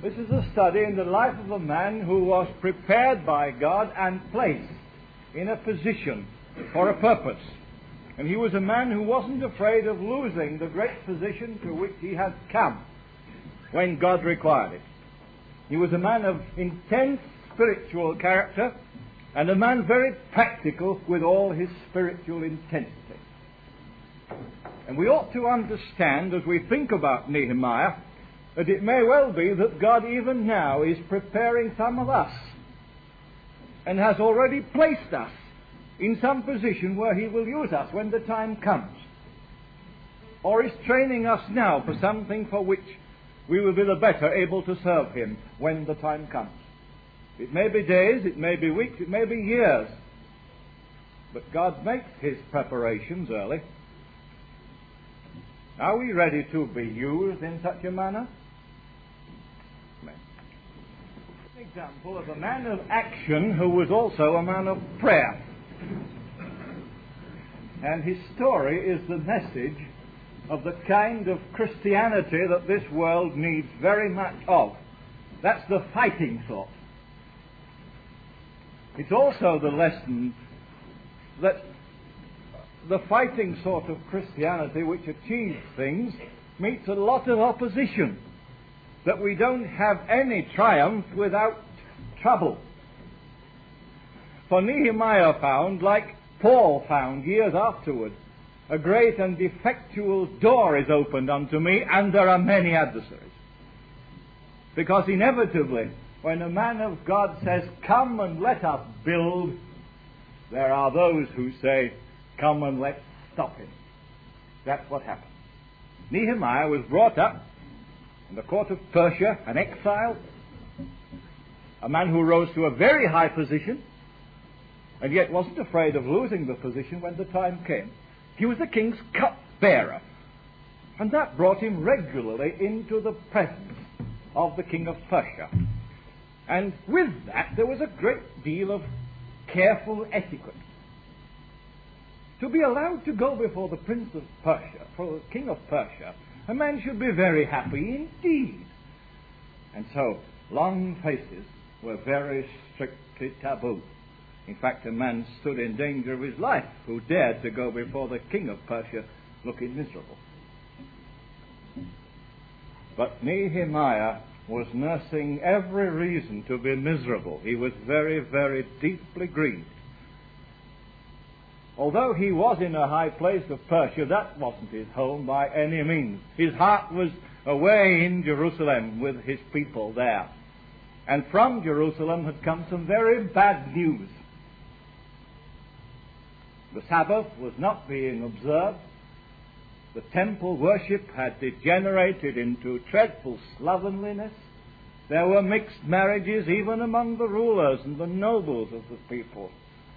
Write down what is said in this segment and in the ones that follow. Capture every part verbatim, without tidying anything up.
This is a study in the life of a man who was prepared by God and placed in a position for a purpose. And he was a man who wasn't afraid of losing the great position to which he had come when God required it. He was a man of intense spiritual character and a man very practical with all his spiritual intensity. And we ought to understand as we think about Nehemiah that it may well be that God even now is preparing some of us and has already placed us in some position where he will use us when the time comes, or is training us now for something for which we will be the better able to serve him when the time comes. It may be days, it may be weeks, it may be years, but God makes his preparations early. Are we ready to be used in such a manner? An example of a man of action who was also a man of prayer. And his story is the message of the kind of Christianity that this world needs very much of. That's the fighting sort. It's also the lesson that the fighting sort of Christianity which achieves things meets a lot of opposition, that we don't have any triumph without trouble. For Nehemiah found, like Paul found years afterward, a great and effectual door is opened unto me, and there are many adversaries. Because inevitably, when a man of God says, come and let us build, there are those who say, come and let's stop him. That's what happened. Nehemiah was brought up in the court of Persia, an exile, a man who rose to a very high position, and yet wasn't afraid of losing the position when the time came. He was the king's cupbearer, and that brought him regularly into the presence of the king of Persia. And with that there was a great deal of careful etiquette. To be allowed to go before the prince of Persia, for the king of Persia, a man should be very happy indeed. And so long faces were very strictly taboo. In fact, a man stood in danger of his life who dared to go before the king of Persia looking miserable. But Nehemiah was nursing every reason to be miserable. He was very, very deeply grieved. Although he was in a high place of Persia, that wasn't his home by any means. His heart was away in Jerusalem with his people there. And from Jerusalem had come some very bad news. The Sabbath was not being observed. The temple worship had degenerated into dreadful slovenliness. There were mixed marriages even among the rulers and the nobles of the people.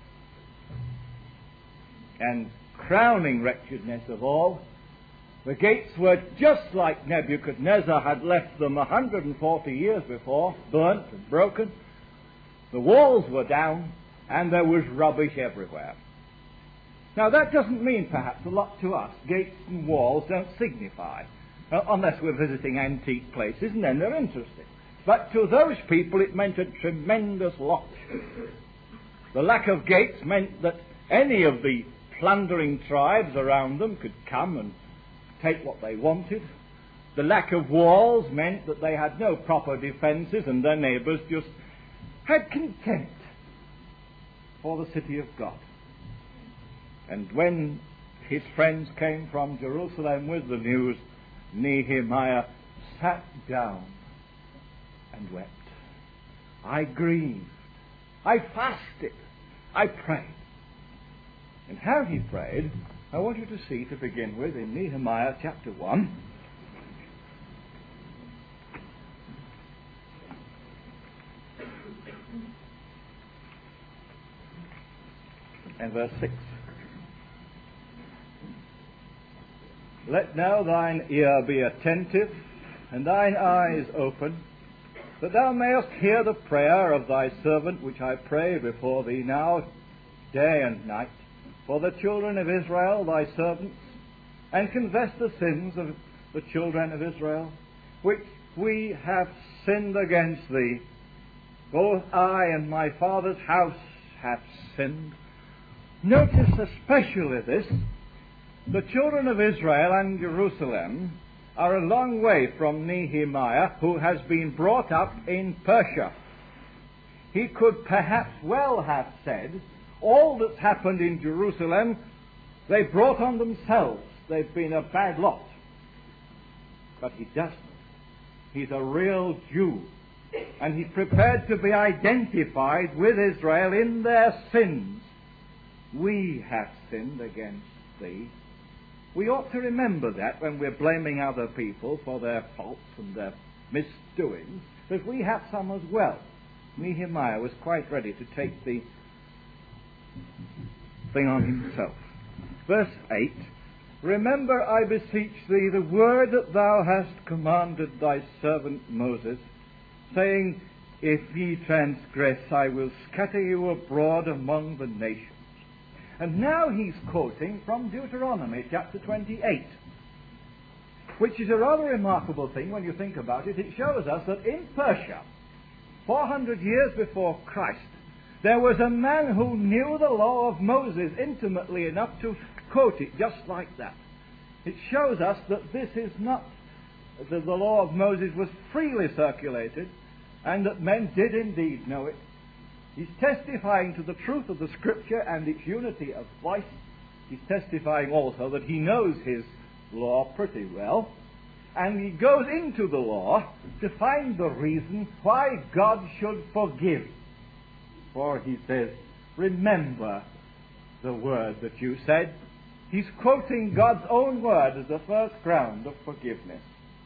And crowning wretchedness of all, the gates were just like Nebuchadnezzar had left them one hundred forty years before, burnt and broken. The walls were down, and there was rubbish everywhere. Now that doesn't mean perhaps a lot to us. Gates and walls don't signify, uh, unless we're visiting antique places, and then they're interesting. But to those people it meant a tremendous lot. The lack of gates meant that any of the plundering tribes around them could come and take what they wanted. The lack of walls meant that they had no proper defences, and their neighbours just had contempt for the city of God. And when his friends came from Jerusalem with the news, Nehemiah sat down and wept. I grieved. I fasted. I prayed. And how he prayed, I want you to see to begin with in Nehemiah chapter one. And verse six. Let now thine ear be attentive, and thine eyes open, that thou mayest hear the prayer of thy servant, which I pray before thee now, day and night, for the children of Israel, thy servants, and confess the sins of the children of Israel, which we have sinned against thee. Both I and my father's house have sinned. Notice especially this. The children of Israel and Jerusalem are a long way from Nehemiah, who has been brought up in Persia. He could perhaps well have said, all that's happened in Jerusalem, they brought on themselves. They've been a bad lot. But he doesn't. He's a real Jew. And he's prepared to be identified with Israel in their sins. We have sinned against thee. We ought to remember that when we're blaming other people for their faults and their misdoings, that we have some as well. Nehemiah was quite ready to take the thing on himself. Verse eight, remember, I beseech thee, the word that thou hast commanded thy servant Moses, saying, if ye transgress, I will scatter you abroad among the nations. And now he's quoting from Deuteronomy chapter twenty-eight, which is a rather remarkable thing when you think about it. It shows us that in Persia, four hundred years before Christ, there was a man who knew the law of Moses intimately enough to quote it just like that. It shows us that this is not, that the law of Moses was freely circulated, and that men did indeed know it. He's testifying to the truth of the Scripture and its unity of voice. He's testifying also that he knows his law pretty well. And he goes into the law to find the reason why God should forgive. For he says, remember the word that you said. He's quoting God's own word as the first ground of forgiveness.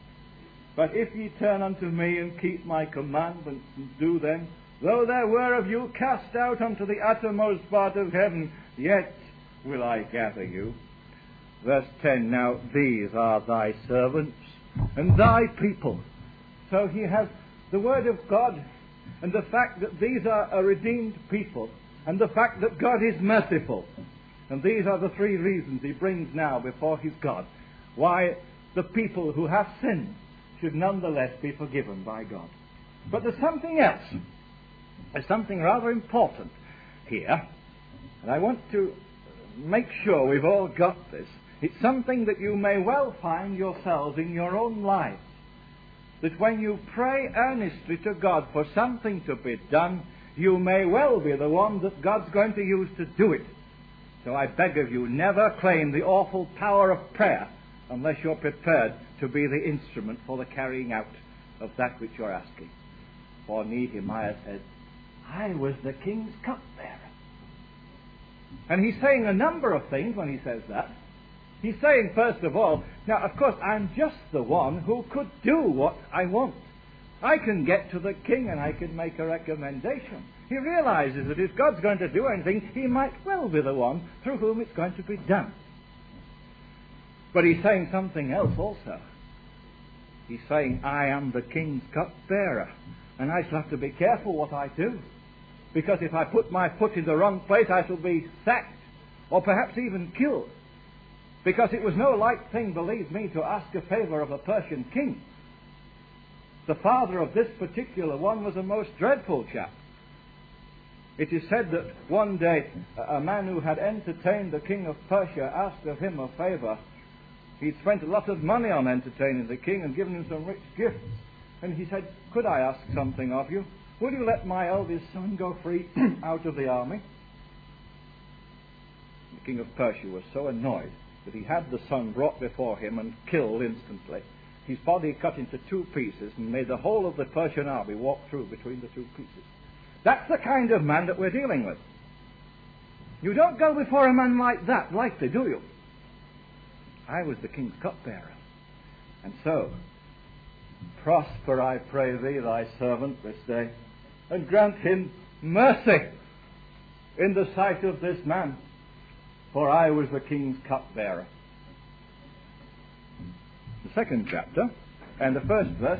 But if ye turn unto me and keep my commandments and do them, though there were of you cast out unto the uttermost part of heaven, yet will I gather you. Verse ten, now these are thy servants and thy people. So he has the word of God and the fact that these are a redeemed people and the fact that God is merciful. And these are the three reasons he brings now before his God why the people who have sinned should nonetheless be forgiven by God. But there's something else. There's something rather important here, and I want to make sure we've all got this. It's something that you may well find yourselves in your own lives. That when you pray earnestly to God for something to be done, you may well be the one that God's going to use to do it. So I beg of you, never claim the awful power of prayer unless you're prepared to be the instrument for the carrying out of that which you're asking. For Nehemiah said, I was the king's cupbearer. And he's saying a number of things when he says that. He's saying, first of all, now, of course, I'm just the one who could do what I want. I can get to the king and I can make a recommendation. He realizes that if God's going to do anything, he might well be the one through whom it's going to be done. But he's saying something else also. He's saying, I am the king's cupbearer, and I shall have to be careful what I do. Because if I put my foot in the wrong place, I shall be sacked, or perhaps even killed. Because it was no light thing, believe me, to ask a favor of a Persian king. The father of this particular one was a most dreadful chap. It is said that one day a man who had entertained the king of Persia asked of him a favor. He'd spent a lot of money on entertaining the king and given him some rich gifts. And he said, could I ask something of you? Will you let my eldest son go free out of the army? The king of Persia was so annoyed that he had the son brought before him and killed instantly. His body cut into two pieces and made the whole of the Persian army walk through between the two pieces. That's the kind of man that we're dealing with. You don't go before a man like that lightly, do you? I was the king's cupbearer. And so, prosper, I pray thee, thy servant this day, and grant him mercy in the sight of this man, for I was the king's cupbearer. The second chapter, and the first verse.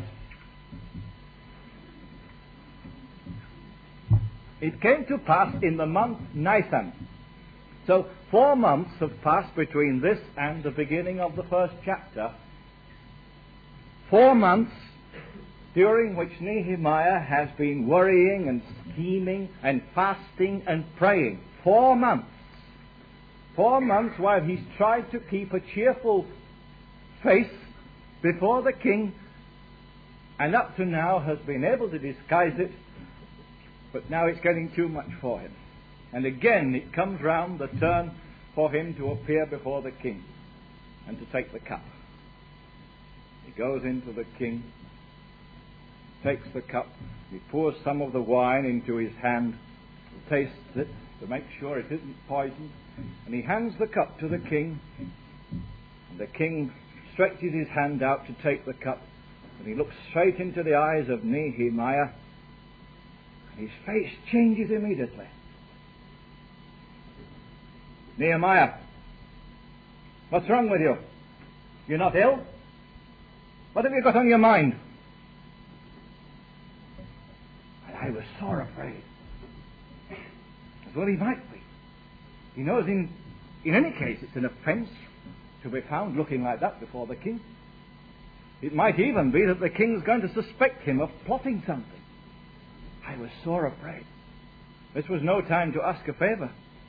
It came to pass in the month Nisan. So four months have passed between this and the beginning of the first chapter. Four months during which Nehemiah has been worrying and scheming and fasting and praying. Four months. Four months while he's tried to keep a cheerful face before the king, and up to now has been able to disguise it, but now it's getting too much for him. And again it comes round the turn for him to appear before the king and to take the cup. He goes into the king, takes the cup, he pours some of the wine into his hand, tastes it to make sure it isn't poisoned, and he hands the cup to the king, and the king stretches his hand out to take the cup, and he looks straight into the eyes of Nehemiah, and his face changes immediately. Nehemiah, what's wrong with you? You're not ill? What have you got on your mind? And I was sore afraid. As well he might be. He knows in, in any case it's an offence to be found looking like that before the king. It might even be that the king's going to suspect him of plotting something. I was sore afraid. This was no time to ask a favour.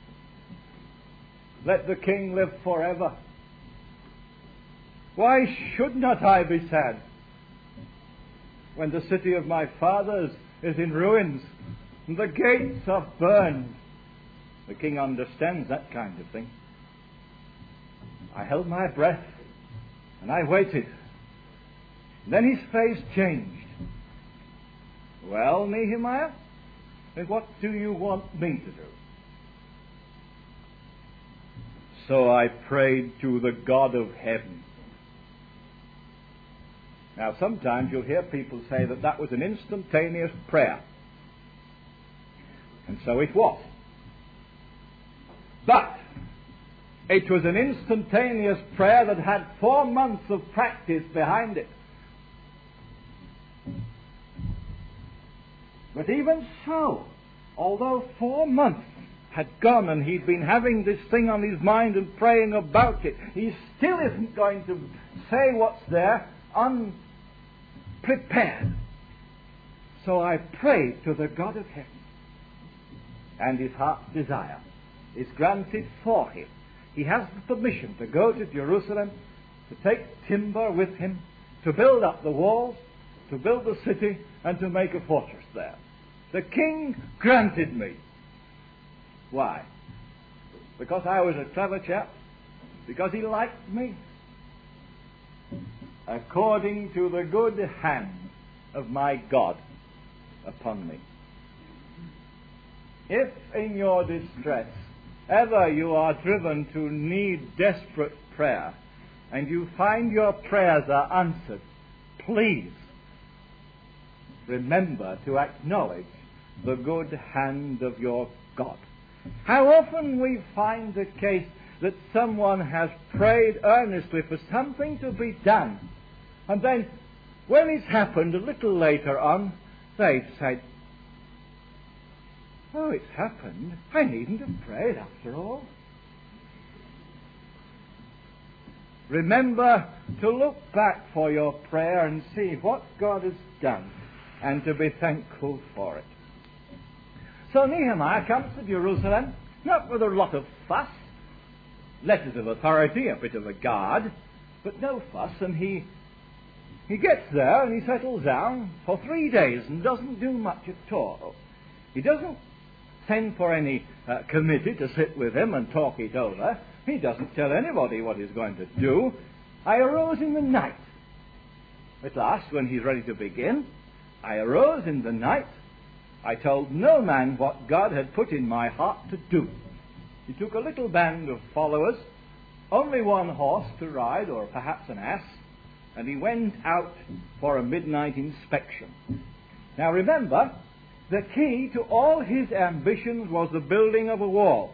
Let the king live forever. Why should not I be sad when the city of my fathers is in ruins and the gates are burned? The king understands that kind of thing. I held my breath and I waited. Then his face changed. Well, Nehemiah, then what do you want me to do? So I prayed to the God of heaven. Now, sometimes you'll hear people say that that was an instantaneous prayer. And so it was. But it was an instantaneous prayer that had four months of practice behind it. But even so, although four months had gone and he'd been having this thing on his mind and praying about it, he still isn't going to say what's there unprepared. So I prayed to the God of heaven, and his heart's desire is granted for him. He has the permission to go to Jerusalem, to take timber with him, to build up the walls, to build the city, and to make a fortress there. The king granted me. Why? Because I was a clever chap? Because he liked me? According to the good hand of my God upon me. If in your distress ever you are driven to need desperate prayer, and you find your prayers are answered, please remember to acknowledge the good hand of your God. How often we find the case that someone has prayed earnestly for something to be done, and then when it's happened a little later on, they've said, oh, it's happened. I needn't have prayed after all. Remember to look back for your prayer and see what God has done, and to be thankful for it. So Nehemiah comes to Jerusalem, not with a lot of fuss, letters of authority, a bit of a guard, but no fuss, and he he gets there and he settles down for three days and doesn't do much at all. He doesn't send for any uh, committee to sit with him and talk it over. He doesn't tell anybody what he's going to do. I arose in the night. At last, when he's ready to begin, I arose in the night. I told no man what God had put in my heart to do. He took a little band of followers, only one horse to ride, or perhaps an ass, and he went out for a midnight inspection. Now remember, the key to all his ambitions was the building of a wall.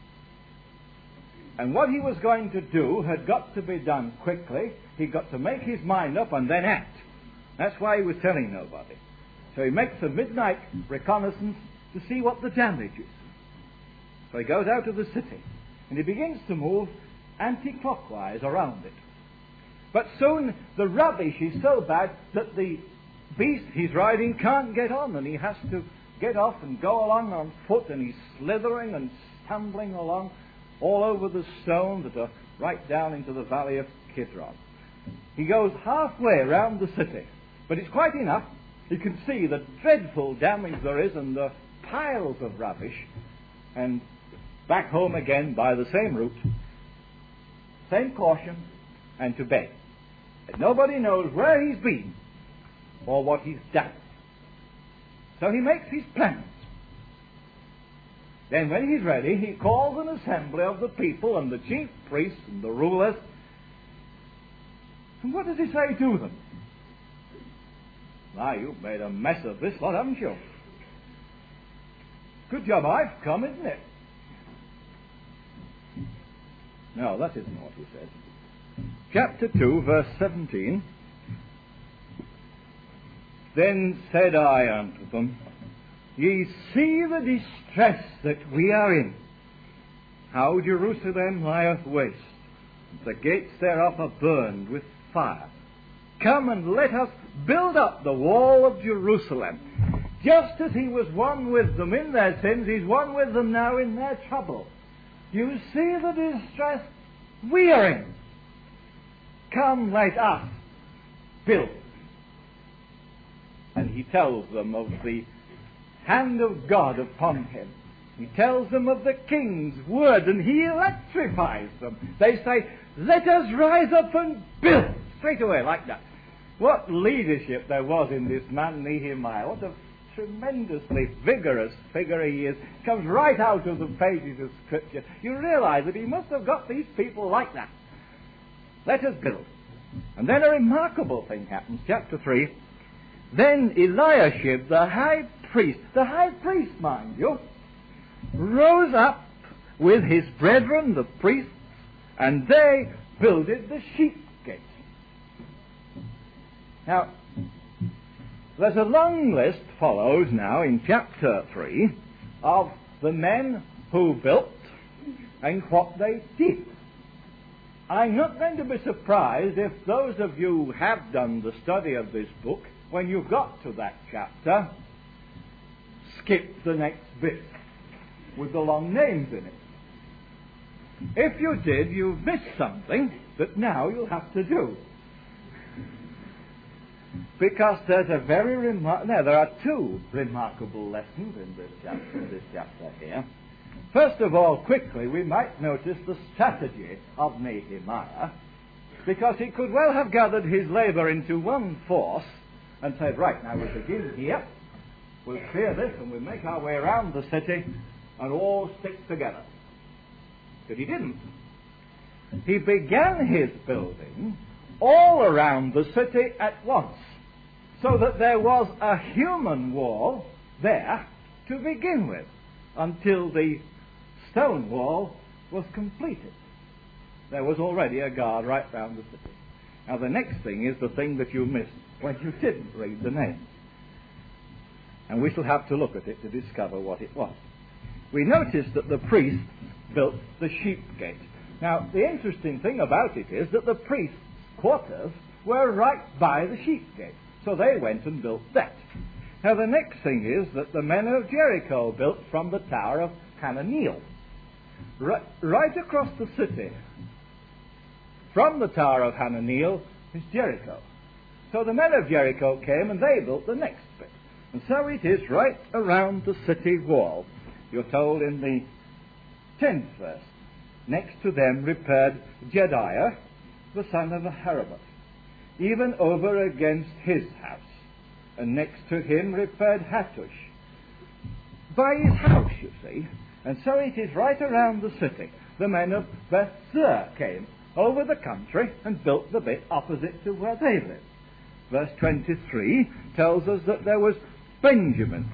And what he was going to do had got to be done quickly. He'd got to make his mind up and then act. That's why he was telling nobody. So he makes a midnight reconnaissance to see what the damage is. So he goes out of the city and he begins to move anti-clockwise around it. But soon the rubbish is so bad that the beast he's riding can't get on, and he has to get off and go along on foot, and he's slithering and stumbling along all over the stone that are right down into the valley of Kidron. He goes halfway around the city, but it's quite enough. You can see the dreadful damage there is and the piles of rubbish, and back home again by the same route, same caution, and to bed. And nobody knows where he's been or what he's done. So he makes his plans. Then when he's ready, he calls an assembly of the people and the chief priests and the rulers. And what does he say to them? Now, you've made a mess of this lot, haven't you? Good job I've come, isn't it? No, that isn't what he said. Chapter two, verse seventeen. Then said I unto them, Ye see the distress that we are in, how Jerusalem lieth waste, the gates thereof are burned with fire. Come and let us build up the wall of Jerusalem. Just as he was one with them in their sins, he's one with them now in their trouble. You see the distress we are in. Come, let us build. And he tells them of the hand of God upon him. He tells them of the king's word, and he electrifies them. They say, let us rise up and build. Straight away, like that. What leadership there was in this man Nehemiah. What a tremendously vigorous figure he is. Comes right out of the pages of Scripture. You realize that he must have got these people like that. Let us build. And then a remarkable thing happens. Chapter three. Then Eliashib, the high priest, the high priest, mind you, rose up with his brethren, the priests, and they builded the sheep gate. Now, there's a long list follows now in chapter three of the men who built and what they did. I'm not going to be surprised if those of you who have done the study of this book, when you got to that chapter, skip the next bit with the long names in it. If you did, you've missed something that now you'll have to do. Because there's a very remar- no, there are two remarkable lessons in this chapter, in this chapter here. First of all, quickly, we might notice the strategy of Nehemiah, because he could well have gathered his labour into one force and said, right, now we'll begin here, we'll clear this, and we'll make our way around the city, and all stick together. But he didn't. He began his building all around the city at once, so that there was a human wall there to begin with, until the stone wall was completed. There was already a guard right round the city. Now the next thing is the thing that you missed when you didn't read the name. And we shall have to look at it to discover what it was. We noticed that the priests built the sheep gate. Now the interesting thing about it is that the priests' quarters were right by the sheep gate. So they went and built that. Now the next thing is that the men of Jericho built from the tower of Hananeel. Right, right across the city, from the tower of Hananeel, is Jericho. So the men of Jericho came and they built the next bit. And so it is right around the city wall. You're told in the tenth verse. Next to them repaired Jediah, the son of Aharaboth, even over against his house. And next to him repaired Hattush, by his house, you see. And so it is right around the city. The men of Beth-zur came over the country and built the bit opposite to where they lived. Verse twenty-three tells us that there was Benjamin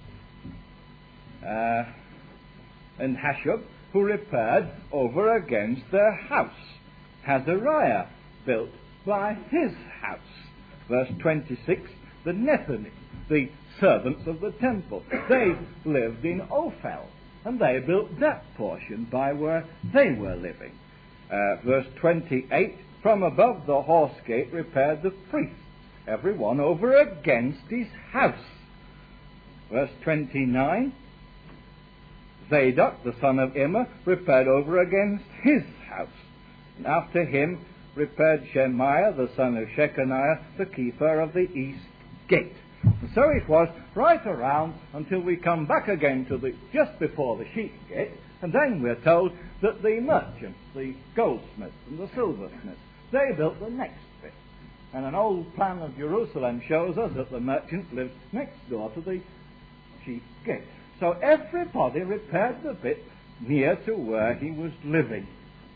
uh, and Hashub who repaired over against their house. Hazariah built by his house. Verse twenty-six, the Nethinim, the servants of the temple, they lived in Ophel, and they built that portion by where they were living. Uh, verse twenty-eight, from above the horse gate repaired the priests, every one over against his house. Verse twenty-nine, Zadok, the son of Immer, repaired over against his house. And after him repaired Shemaiah, the son of Shechaniah, the keeper of the east gate. And so it was right around until we come back again to the just before the sheep gate, and then we're told that the merchants, the goldsmiths and the silversmiths, they built the next bit. And an old plan of Jerusalem shows us that the merchant lived next door to the sheep gate. So everybody repaired the bit near to where he was living.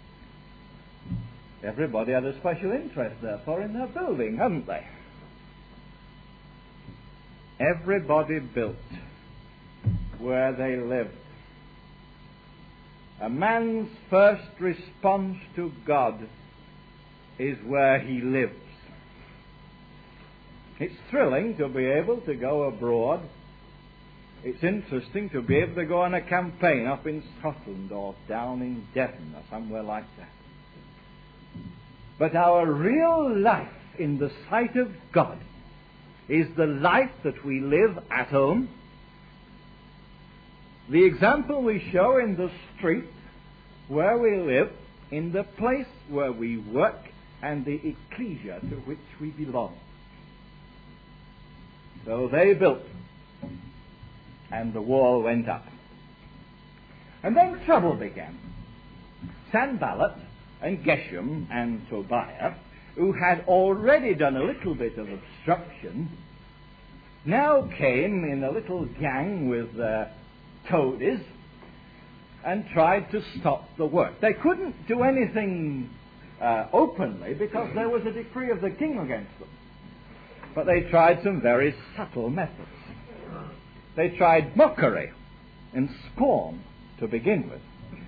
Everybody had a special interest, therefore, in their building, hadn't they? Everybody built where they lived. A man's first response to God is where he lives. It's thrilling to be able to go abroad. It's interesting to be able to go on a campaign up in Scotland or down in Devon or somewhere like that. But our real life in the sight of God is the life that we live at home. The example we show in the street where we live, in the place where we work, and the ecclesia to which we belong. So they built, and the wall went up. And then trouble began. Sanballat and Geshem and Tobiah, who had already done a little bit of obstruction, now came in a little gang with their toadies and tried to stop the work. They couldn't do anything uh, openly because there was a decree of the king against them. But they tried some very subtle methods. They tried mockery and scorn to begin with.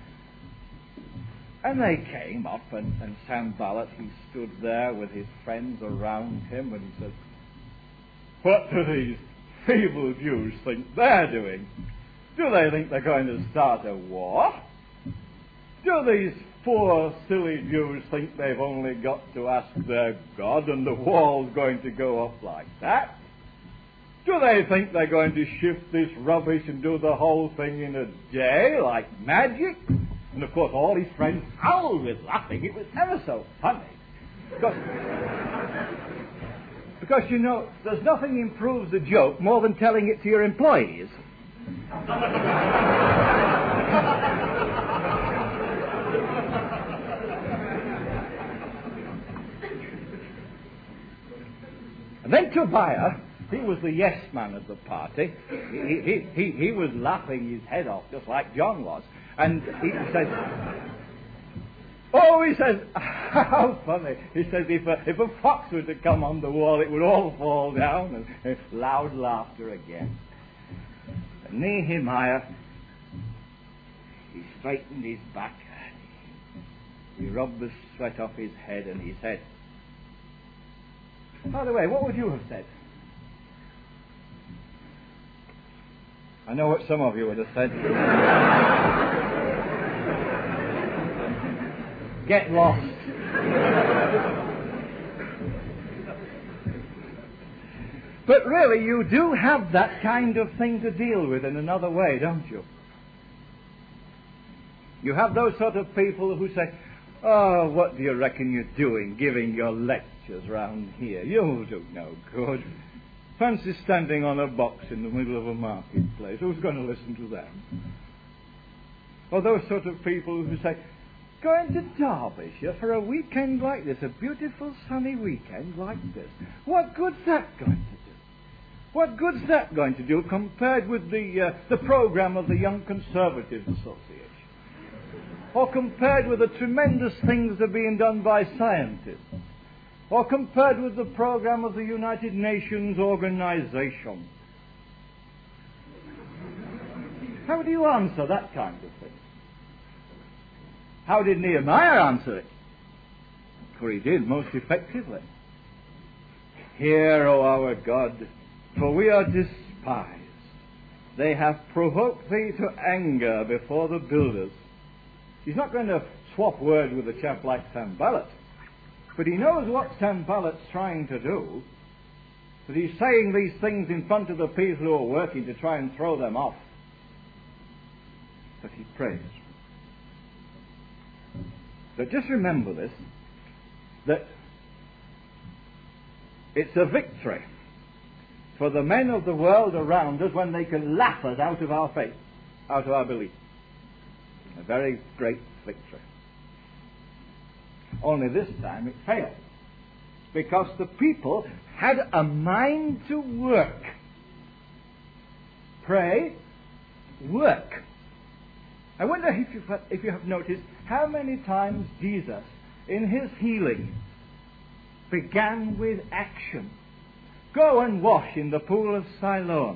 And they came up, and, and Sanballat, he stood there with his friends around him, and he said, "What do these feeble Jews think they're doing? Do they think they're going to start a war? Do these poor, silly Jews think they've only got to ask their God and the wall's going to go up like that? Do they think they're going to shift this rubbish and do the whole thing in a day like magic?" And of course all his friends howled with laughing. It was ever so funny. Because, because, you know, there's nothing improves a joke more than telling it to your employees. And then Tobiah, he was the yes man of the party. He, he, he, he was laughing his head off, just like John was. And he says, oh, he says, how funny. He says, if a, if a fox were to come on the wall, it would all fall down. And, and loud laughter again. And Nehemiah, he straightened his back. He rubbed the sweat off his head, and he said, by the way, what would you have said? I know what some of you would have said. Get lost. But really, you do have that kind of thing to deal with in another way, don't you? You have those sort of people who say, oh, what do you reckon you're doing, giving your lectures round here? You'll do no good. Fancy standing on a box in the middle of a marketplace. Who's going to listen to that? Or those sort of people who say, going to Derbyshire for a weekend like this, a beautiful sunny weekend like this. What good's that going to do? What good's that going to do compared with the, uh, the program of the Young Conservatives Association? Or compared with the tremendous things that are being done by scientists? Or compared with the program of the United Nations Organization? How do you answer that kind of thing? How did Nehemiah answer it? For he did most effectively. Hear, O our God, for we are despised. They have provoked thee to anger before the builders. He's not going to swap words with a chap like Sanballat. But he knows what Sanballat's trying to do. that he's saying these things in front of the people who are working to try and throw them off. But he prays. But just remember this, that it's a victory for the men of the world around us when they can laugh us out of our faith, out of our belief. A very great victory. Only this time it failed, because the people had a mind to work. Pray, work. I wonder if you, if you have noticed how many times Jesus, in his healing, began with action. Go and wash in the pool of Siloam.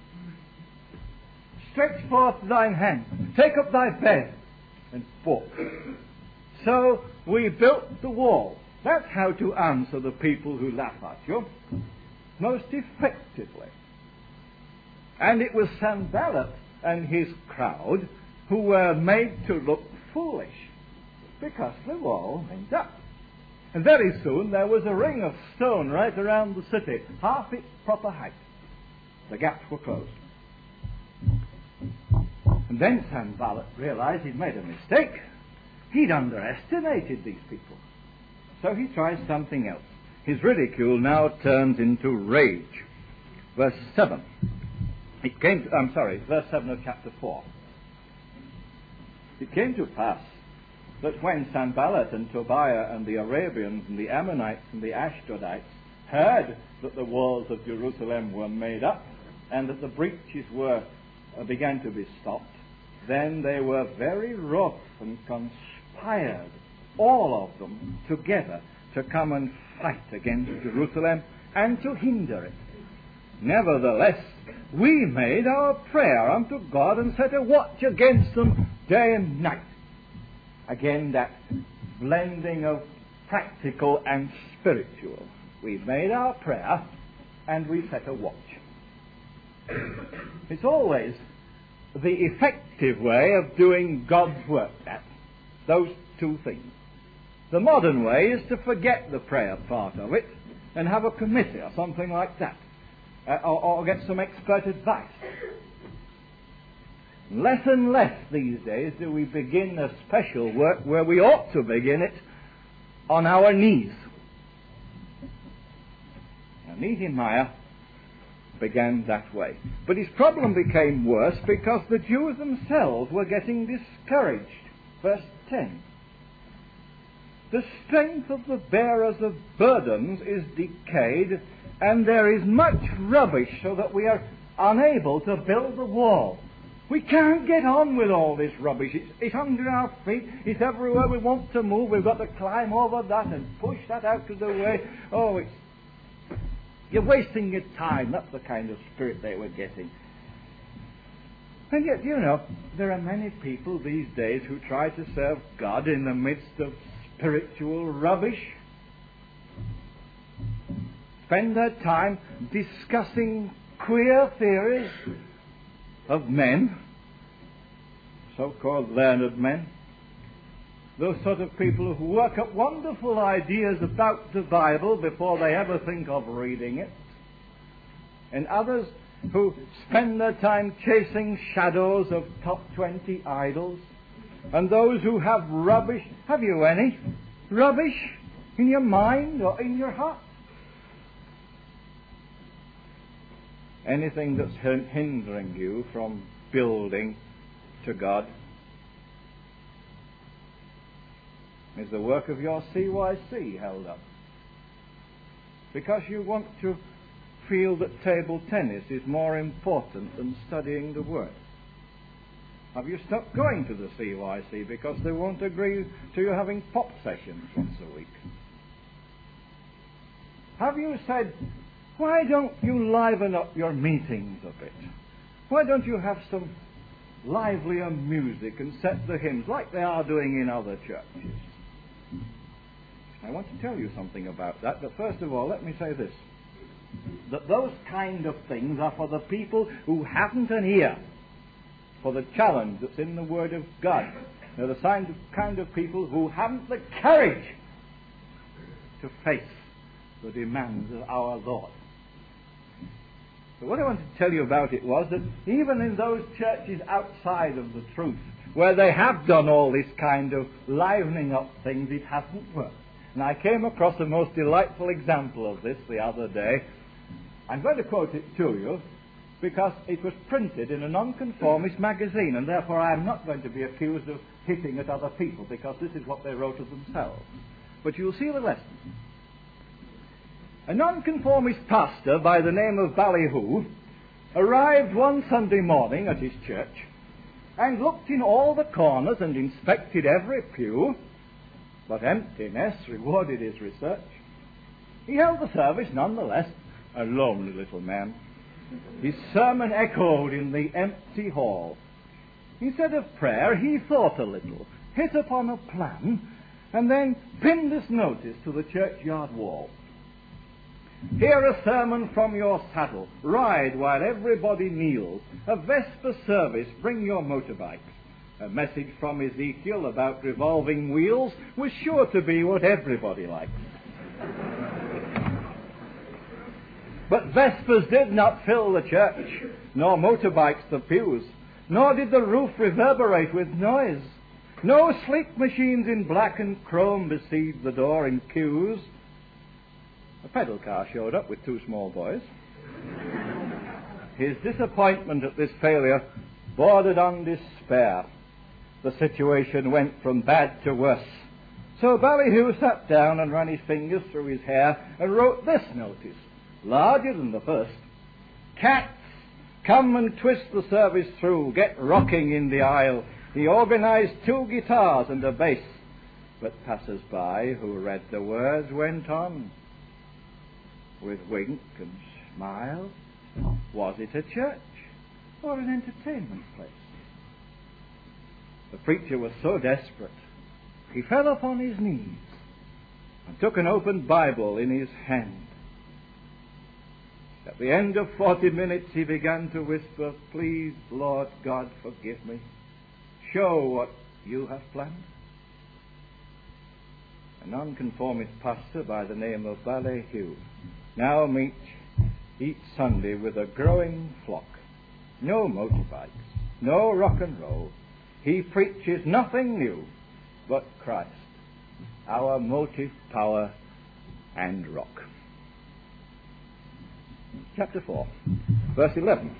Stretch forth thine hand. Take up thy bed and walk. So we built the wall. That's how to answer the people who laugh at you most effectively. And it was Sanballat and his crowd who were made to look foolish because the wall went up. And very soon there was a ring of stone right around the city, half its proper height. The gaps were closed. And then Sanballat realized he'd made a mistake. He'd underestimated these people. So he tries something else. His ridicule now turns into rage. Verse seven. It came to, I'm sorry, verse seven of chapter four. It came to pass that when Sanballat and Tobiah and the Arabians and the Ammonites and the Ashdodites heard that the walls of Jerusalem were made up and that the breaches were uh, began to be stopped, then they were very wroth and conspired, all of them together, to come and fight against Jerusalem and to hinder it. Nevertheless, we made our prayer unto God and set a watch against them day and night. Again, that blending of practical and spiritual. We made our prayer and we set a watch. It's always the effective way of doing God's work, that. Those two things. The modern way is to forget the prayer part of it and have a committee or something like that. Uh, or, or get some expert advice. Less and less these days do we begin a special work where we ought to begin it on our knees. Now, Nehemiah began that way. But his problem became worse because the Jews themselves were getting discouraged. Verse ten. The strength of the bearers of burdens is decayed, and there is much rubbish so that we are unable to build the wall. We can't get on with all this rubbish. It's, it's under our feet. It's everywhere we want to move. We've got to climb over that and push that out of the way. Oh, it's, you're wasting your time. That's the kind of spirit they were getting. And yet, you know, there are many people these days who try to serve God in the midst of spiritual rubbish. Spend their time discussing queer theories of men, so-called learned men, those sort of people who work up wonderful ideas about the Bible before they ever think of reading it, and others who spend their time chasing shadows of top twenty idols, and those who have rubbish. Have you any rubbish in your mind or in your heart? Anything that's hindering you from building to God? Is the work of your C Y C held up? Because you want to feel that table tennis is more important than studying the Word? Have you stopped going to the C Y C because they won't agree to you having pop sessions once a week? Have you said, why don't you liven up your meetings a bit? Why don't you have some livelier music and set the hymns like they are doing in other churches? I want to tell you something about that, but first of all, let me say this. That those kind of things are for the people who haven't an ear for the challenge that's in the Word of God. They're the kind of, kind of people who haven't the courage to face the demands of our Lord. But what I want to tell you about it was that even in those churches outside of the truth, where they have done all this kind of livening up things, it hasn't worked. And I came across a most delightful example of this the other day. I'm going to quote it to you because it was printed in a nonconformist magazine, and therefore I am not going to be accused of hitting at other people, because this is what they wrote of themselves. But you'll see the lesson. A nonconformist pastor by the name of Ballyhoo arrived one Sunday morning at his church and looked in all the corners and inspected every pew, but emptiness rewarded his research. He held the service nonetheless, a lonely little man. His sermon echoed in the empty hall. Instead of prayer, he thought a little, hit upon a plan, and then pinned this notice to the churchyard wall. Hear a sermon from your saddle. Ride while everybody kneels. A Vesper service. Bring your motorbikes. A message from Ezekiel about revolving wheels was sure to be what everybody liked. But Vespers did not fill the church, nor motorbikes the pews, nor did the roof reverberate with noise. No sleek machines in black and chrome besieged the door in queues. A pedal car showed up with two small boys. His disappointment at this failure bordered on despair. The situation went from bad to worse. So Ballyhoo sat down and ran his fingers through his hair and wrote this notice, larger than the first. Cats, come and twist the service through. Get rocking in the aisle. He organized two guitars and a bass. But passers-by who read the words went on with wink and smile. Was it a church or an entertainment place? The preacher was so desperate, he fell upon his knees and took an open Bible in his hand. At the end of forty minutes he began to whisper, "Please, Lord God, forgive me. Show what you have planned." A nonconformist pastor by the name of Ballyhoo now meets each Sunday with a growing flock. No motorbikes, no rock and roll. He preaches nothing new but Christ, our motive, power, and rock. Chapter four, verse eleven.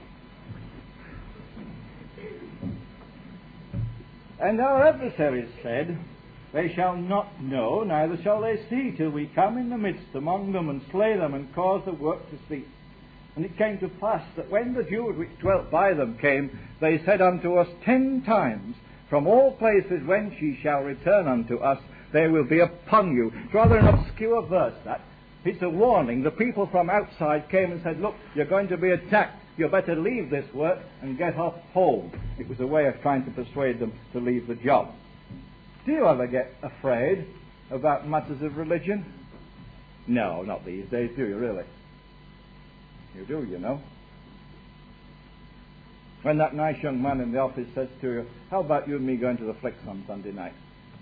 And our adversaries said, "They shall not know, neither shall they see, till we come in the midst among them, and slay them, and cause the work to cease." And it came to pass that when the Jews which dwelt by them came, they said unto us ten times, "From all places whence ye shall return unto us, they will be upon you." It's rather an obscure verse, that. It's a warning. The people from outside came and said, "Look, you're going to be attacked. You better leave this work and get off home." It was a way of trying to persuade them to leave the job. Do you ever get afraid about matters of religion? No, not these days, do you really? You do, you know. When that nice young man in the office says to you, "How about you and me going to the flicks on Sunday night?"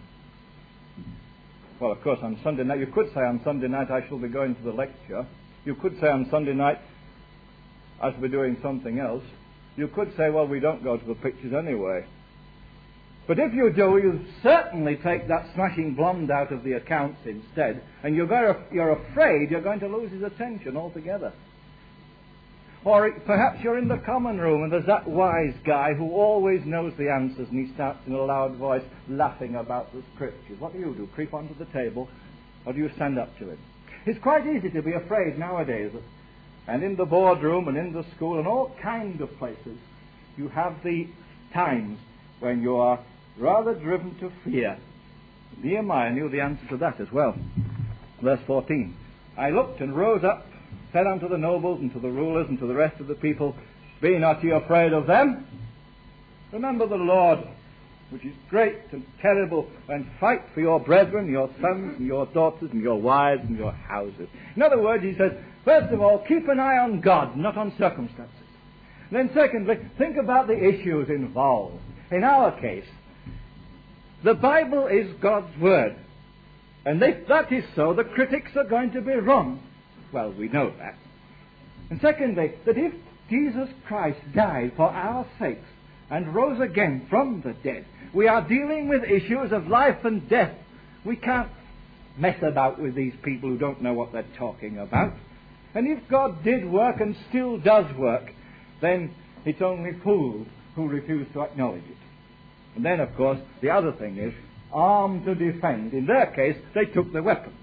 Well, of course, on Sunday night, you could say on Sunday night I shall be going to the lecture. You could say on Sunday night I shall be doing something else. You could say, well, we don't go to the pictures anyway. But if you do, you certainly take that smashing blonde out of the accounts instead, and you're, going to, you're afraid you're going to lose his attention altogether. Or perhaps you're in the common room and there's that wise guy who always knows the answers, and he starts in a loud voice laughing about the scriptures. What do you do? Creep onto the table, or do you stand up to him? It's quite easy to be afraid nowadays. And in the boardroom and in the school and all kinds of places, you have the times when you are rather driven to fear. Nehemiah knew the answer to that as well. Verse fourteen. "I looked and rose up, said unto the nobles and to the rulers and to the rest of the people, Be not ye afraid of them. Remember the Lord, which is great and terrible, and fight for your brethren, your sons and your daughters and your wives and your houses." In other words, he says, first of all, keep an eye on God, not on circumstances. Then secondly, think about the issues involved. In our case, the Bible is God's Word. And if that is so, the critics are going to be wrong. Well, we know that. And secondly, that if Jesus Christ died for our sakes and rose again from the dead. We are dealing with issues of life and death. We can't mess about with these people who don't know what they're talking about. And if God did work and still does work, then it's only fools who refuse to acknowledge it. And then, of course, the other thing is, armed to defend. In their case, they took the weapons.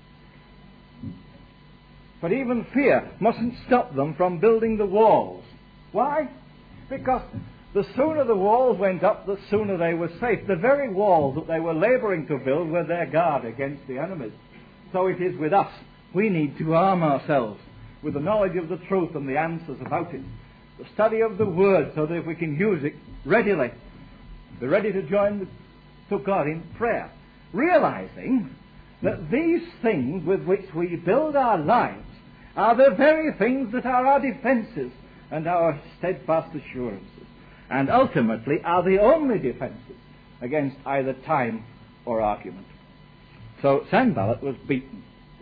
But even fear mustn't stop them from building the walls. Why? Because the sooner the walls went up, the sooner they were safe. The very walls that they were labouring to build were their guard against the enemies. So it is with us. We need to arm ourselves with the knowledge of the truth and the answers about it. The study of the Word so that we can use it readily. Be ready to join to God in prayer. Realizing that these things with which we build our lives are the very things that are our defences and our steadfast assurances, and ultimately are the only defences against either time or argument. So Sanballat was beaten.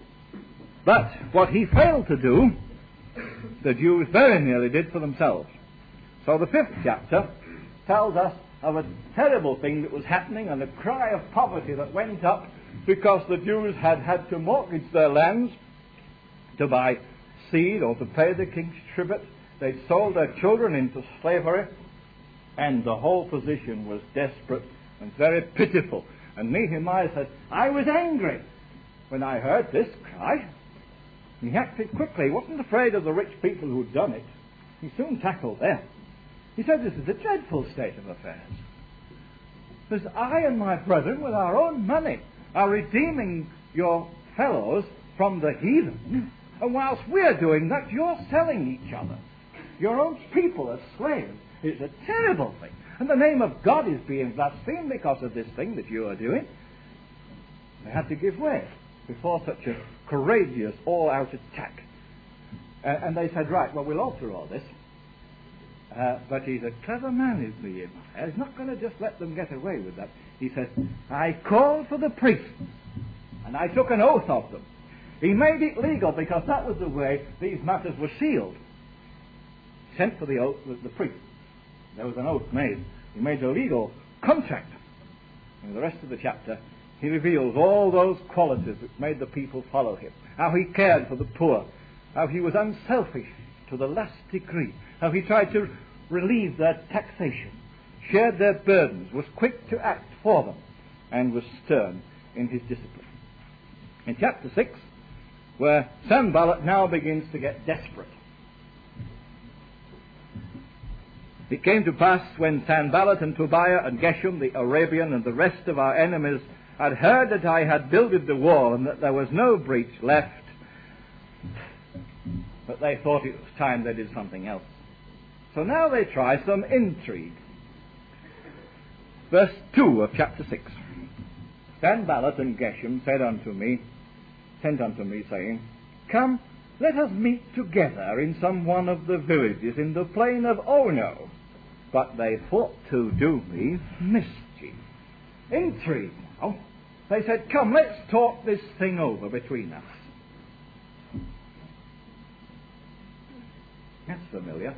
But what he failed to do, the Jews very nearly did for themselves. So the fifth chapter tells us of a terrible thing that was happening and a cry of poverty that went up because the Jews had had to mortgage their lands to buy seed or to pay the king's tribute. They'd sold their children into slavery, and the whole position was desperate and very pitiful. And Nehemiah said, I was angry when I heard this cry. And he acted quickly. He wasn't afraid of the rich people who'd done it. He soon tackled them. He said, this is a dreadful state of affairs. Because I and my brethren, with our own money, are redeeming your fellows from the heathen, and whilst we're doing that, you're selling each other, your own people, as slaves. It's a terrible thing. And the name of God is being blasphemed because of this thing that you are doing. They had to give way before such a courageous, all-out attack. Uh, and they said, right, well, we'll alter all this. Uh, but he's a clever man, is Nehemiah. He's not going to just let them get away with that. He says, I called for the priests, and I took an oath of them. He made it legal because that was the way these matters were sealed. He sent for the oath with the priests. There was an oath made. He made a legal contract. In the rest of the chapter, he reveals all those qualities which made the people follow him. How he cared for the poor. How he was unselfish to the last degree. How he tried to relieve their taxation, shared their burdens, was quick to act for them, and was stern in his discipline. In chapter six, where Sanballat now begins to get desperate. It came to pass when Sanballat and Tobiah and Geshem the Arabian and the rest of our enemies had heard that I had builded the wall and that there was no breach left, but they thought it was time they did something else. So now they try some intrigue. Verse two of chapter six. Sanballat and Geshem said unto me, sent unto me, saying, Come, let us meet together in some one of the villages in the plain of Ono. But they thought to do me mischief. Intrigue now. They said, come, let's talk this thing over between us. That's familiar.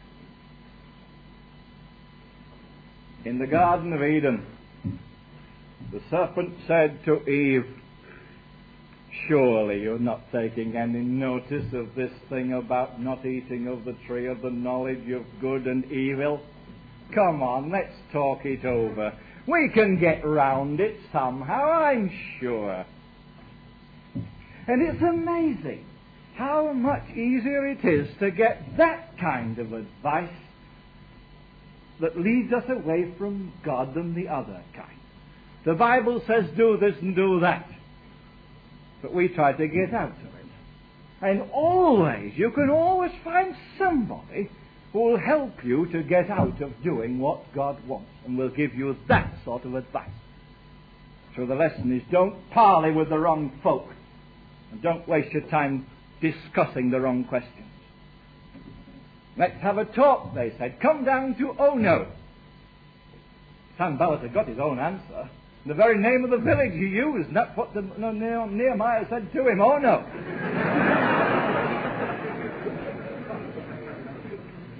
In the Garden of Eden, the serpent said to Eve, surely you're not taking any notice of this thing about not eating of the tree of the knowledge of good and evil? Come on, let's talk it over. We can get round it somehow, I'm sure. And it's amazing how much easier it is to get that kind of advice that leads us away from God than the other kind. The Bible says do this and do that, but we try to get out of it. And always, you can always find somebody who will help you to get out of doing what God wants and will give you that sort of advice. So the lesson is, don't parley with the wrong folk and don't waste your time discussing the wrong questions. Let's have a talk, they said. Come down to Ono. Sanballat had got his own answer. The very name of the village he used, and that's what the, no, Nehemiah said to him, Ono.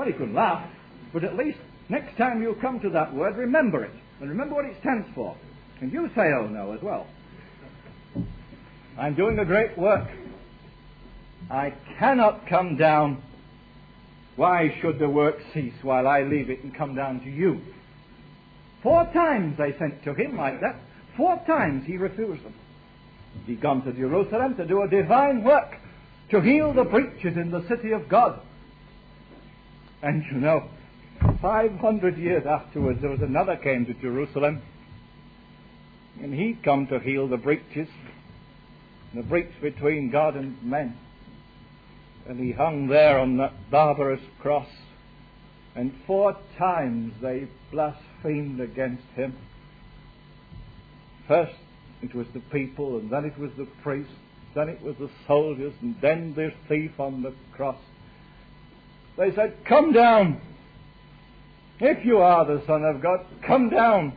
Well, you can laugh, but at least next time you come to that word, remember it. And remember what it stands for. And you say, oh no, as well. I'm doing a great work. I cannot come down. Why should the work cease while I leave it and come down to you? Four times they sent to him like that. Four times he refused them. He'd gone to Jerusalem to do a divine work, to heal the breaches in the city of God. And you know, five hundred years afterwards, there was another came to Jerusalem, and he'd come to heal the breaches, the breach between God and men. And he hung there on that barbarous cross, and four times they blasphemed against him. First it was the people, and then it was the priests, then it was the soldiers, and then this thief on the cross. They said, come down. If you are the Son of God, come down.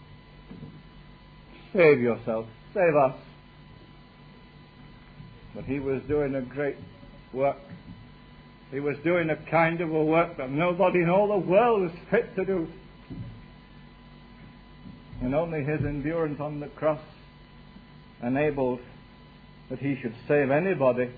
Save yourself. Save us. But he was doing a great work. He was doing a kind of a work that nobody in all the world was fit to do. And only his endurance on the cross enabled that he should save anybody.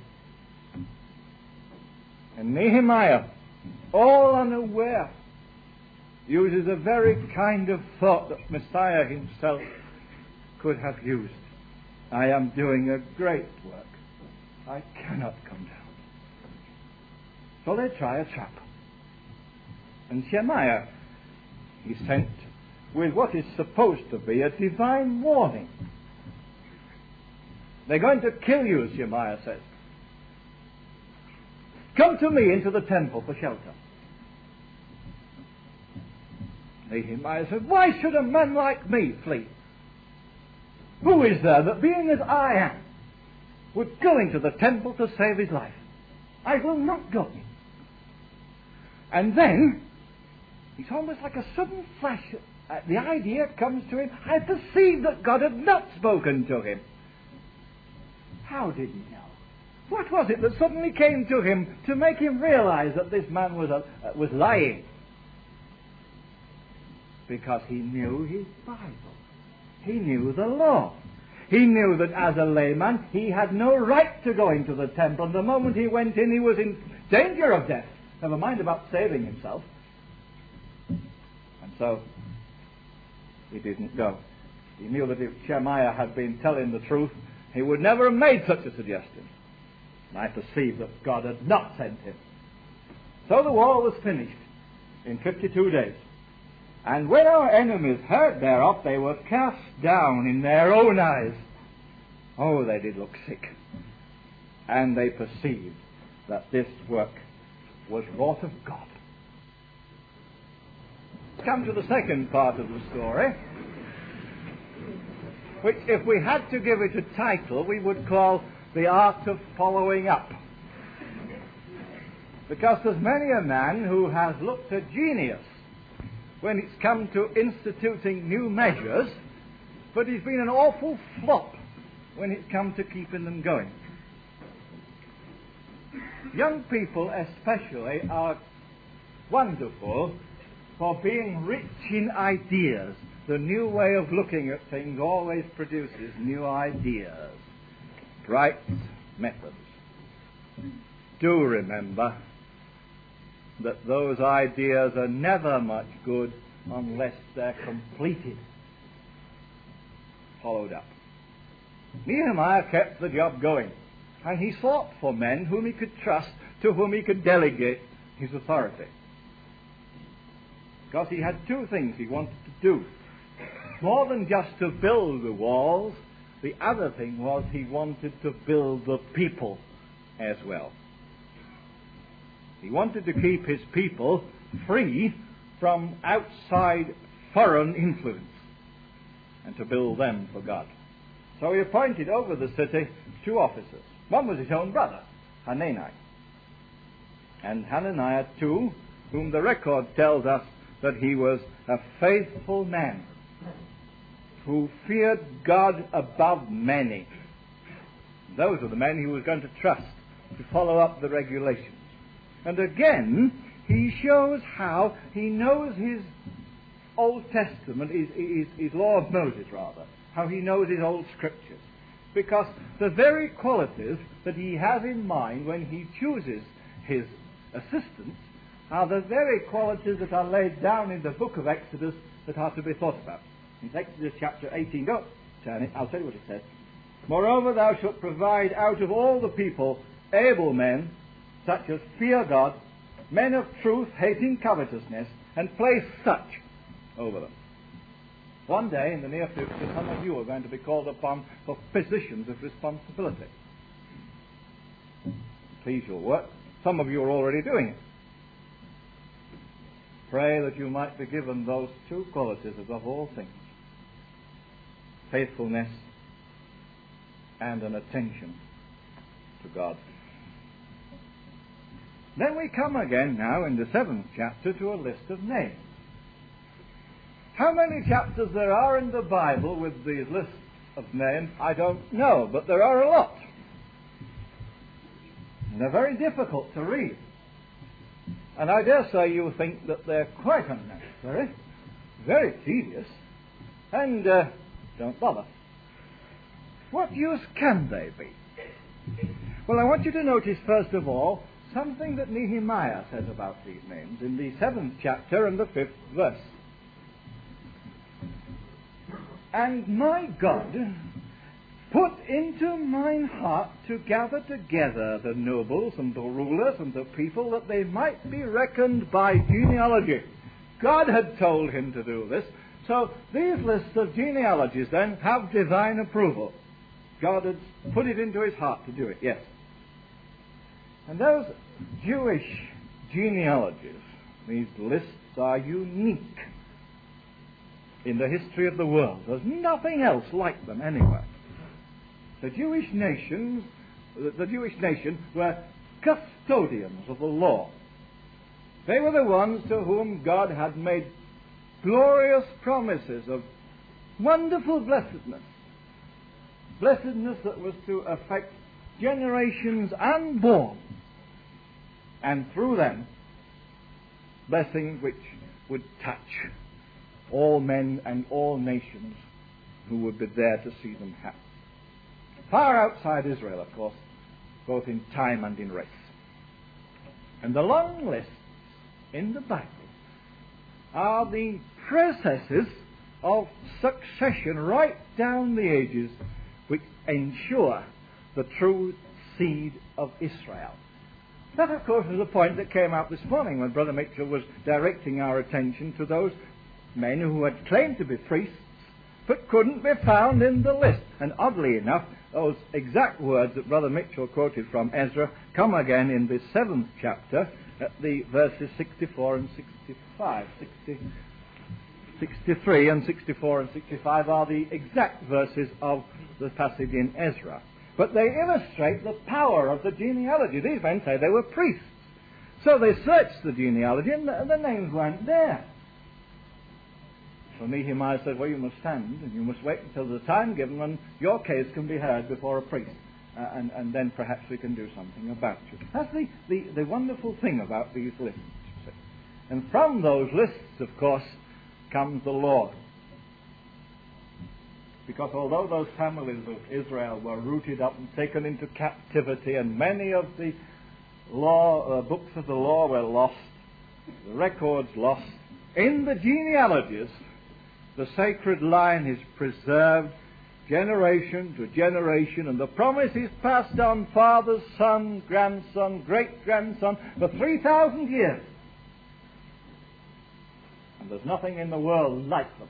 And Nehemiah, all unaware, uses a very kind of thought that Messiah himself could have used. I am doing a great work. I cannot come down. So they try a trap. And Shemaiah is sent with what is supposed to be a divine warning. They're going to kill you, Shemaiah says. Come to me into the temple for shelter. Nehemiah said, why should a man like me flee? Who is there that, being as I am, would go into the temple to save his life? I will not go. And then, it's almost like a sudden flash. Uh, the idea comes to him. I perceived that God had not spoken to him. How did he know? What was it that suddenly came to him to make him realize that this man was, uh, was lying? Because he knew his Bible. He knew the law. He knew that as a layman, he had no right to go into the temple. And the moment he went in, he was in danger of death. Never mind about saving himself. And so, he didn't go. He knew that if Shemaiah had been telling the truth, he would never have made such a suggestion. And I perceived that God had not sent him. So the wall was finished in fifty-two days. And when our enemies heard thereof, they were cast down in their own eyes. Oh, they did look sick. And they perceived that this work was wrought of God. Come to the second part of the story, which, if we had to give it a title, we would call The Art of Following Up. Because there's many a man who has looked a genius when it's come to instituting new measures, but he's been an awful flop when it's come to keeping them going. Young people especially are wonderful for being rich in ideas. The new way of looking at things always produces new ideas, bright methods. Do remember that those ideas are never much good unless they're completed, followed up. Nehemiah kept the job going, and he sought for men whom he could trust, to whom he could delegate his authority. Because he had two things he wanted to do. More than just to build the walls, the other thing was he wanted to build the people as well. He wanted to keep his people free from outside foreign influence and to build them for God. So he appointed over the city two officers. One was his own brother, Hanani. And Hananiah too, whom the record tells us that he was a faithful man who feared God above many. Those were the men he was going to trust to follow up the regulations. And again, he shows how he knows his Old Testament, his, his, his law of Moses rather, how he knows his old scriptures. Because the very qualities that he has in mind when he chooses his assistants are the very qualities that are laid down in the book of Exodus that are to be thought about. In Exodus chapter eighteen, go, turn it, I'll tell you what it says. Moreover, thou shalt provide out of all the people able men, such as fear God, men of truth, hating covetousness, and place such over them. One day in the near future, some of you are going to be called upon for positions of responsibility. Please your work. Some of you are already doing it. Pray that you might be given those two qualities above all things: faithfulness and an attention to God. Then we come again now in the seventh chapter to a list of names. How many chapters there are in the Bible with these lists of names, I don't know, but there are a lot. And they're very difficult to read. And I dare say you think that they're quite unnecessary, very tedious, and uh, don't bother. What use can they be? Well, I want you to notice, first of all, something that Nehemiah says about these names in the seventh chapter and the fifth verse. And my God put into mine heart to gather together the nobles and the rulers and the people, that they might be reckoned by genealogy. God had told him to do this. So these lists of genealogies then have divine approval. God had put it into his heart to do it, yes. And those Jewish genealogies, these lists are unique in the history of the world. There's nothing else like them anywhere. The Jewish nations, the Jewish nation were custodians of the law. They were the ones to whom God had made glorious promises of wonderful blessedness. Blessedness that was to affect generations unborn, and through them, blessings which would touch all men and all nations who would be there to see them happy. Far outside Israel, of course, both in time and in race. And the long lists in the Bible are the processes of succession right down the ages which ensure the true seed of Israel. That, of course, is a point that came out this morning when Brother Mitchell was directing our attention to those men who had claimed to be priests but couldn't be found in the list. And oddly enough, those exact words that Brother Mitchell quoted from Ezra come again in the seventh chapter at the verses sixty-four and sixty-five. sixty, sixty-three and sixty-four and sixty-five are the exact verses of the passage in Ezra. But they illustrate the power of the genealogy. These men say they were priests. So they searched the genealogy and the, and the names weren't there. So Nehemiah said, well, you must stand and you must wait until the time given when your case can be heard before a priest. Uh, and, and then perhaps we can do something about you. That's the, the, the wonderful thing about these lists. And from those lists, of course, comes the law. Because although those families of Israel were rooted up and taken into captivity, and many of the law uh, books of the law were lost, the records lost, in the genealogies, the sacred line is preserved generation to generation, and the promise is passed on father, son, grandson, great-grandson for three thousand years. And there's nothing in the world like them.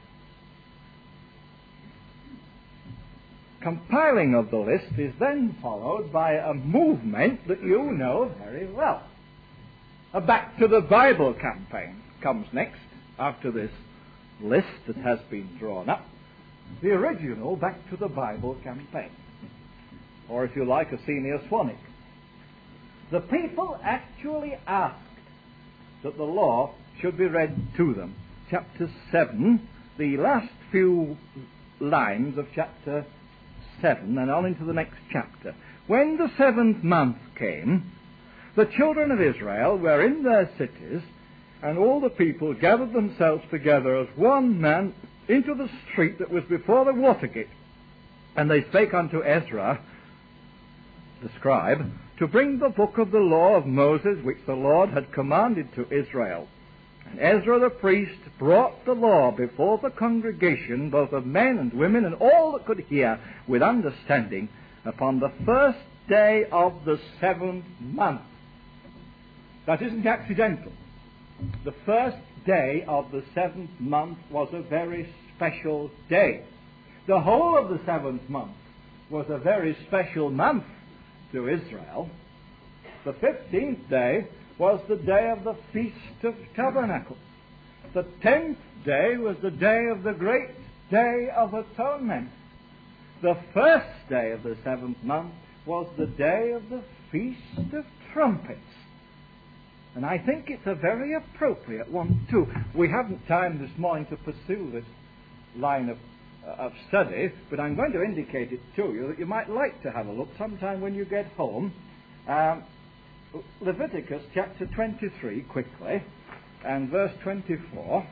Compiling of the list is then followed by a movement that you know very well. A Back to the Bible campaign comes next after this list that has been drawn up. The original Back to the Bible campaign. Or if you like, a senior Swanwick. The people actually asked that the law should be read to them. Chapter seven, the last few lines of chapter seven and on into the next chapter. When the seventh month came, The children of Israel were in their cities, and all the people gathered themselves together as one man into the street that was before the water gate. And they spake unto Ezra, the scribe, to bring the book of the law of Moses, which the Lord had commanded to Israel. And Ezra the priest brought the law before the congregation, both of men and women, and all that could hear with understanding, upon the first day of the seventh month. That isn't accidental. The first day of the seventh month was a very special day. The whole of the seventh month was a very special month to Israel. The fifteenth day was the day of the Feast of Tabernacles. The tenth day was the day of the great Day of Atonement. The first day of the seventh month was the day of the Feast of Trumpets. And I think it's a very appropriate one too. We haven't time this morning to pursue this line of, uh, of study, but I'm going to indicate it to you that you might like to have a look sometime when you get home. Um, Leviticus chapter twenty-three, quickly, and verse twenty-four.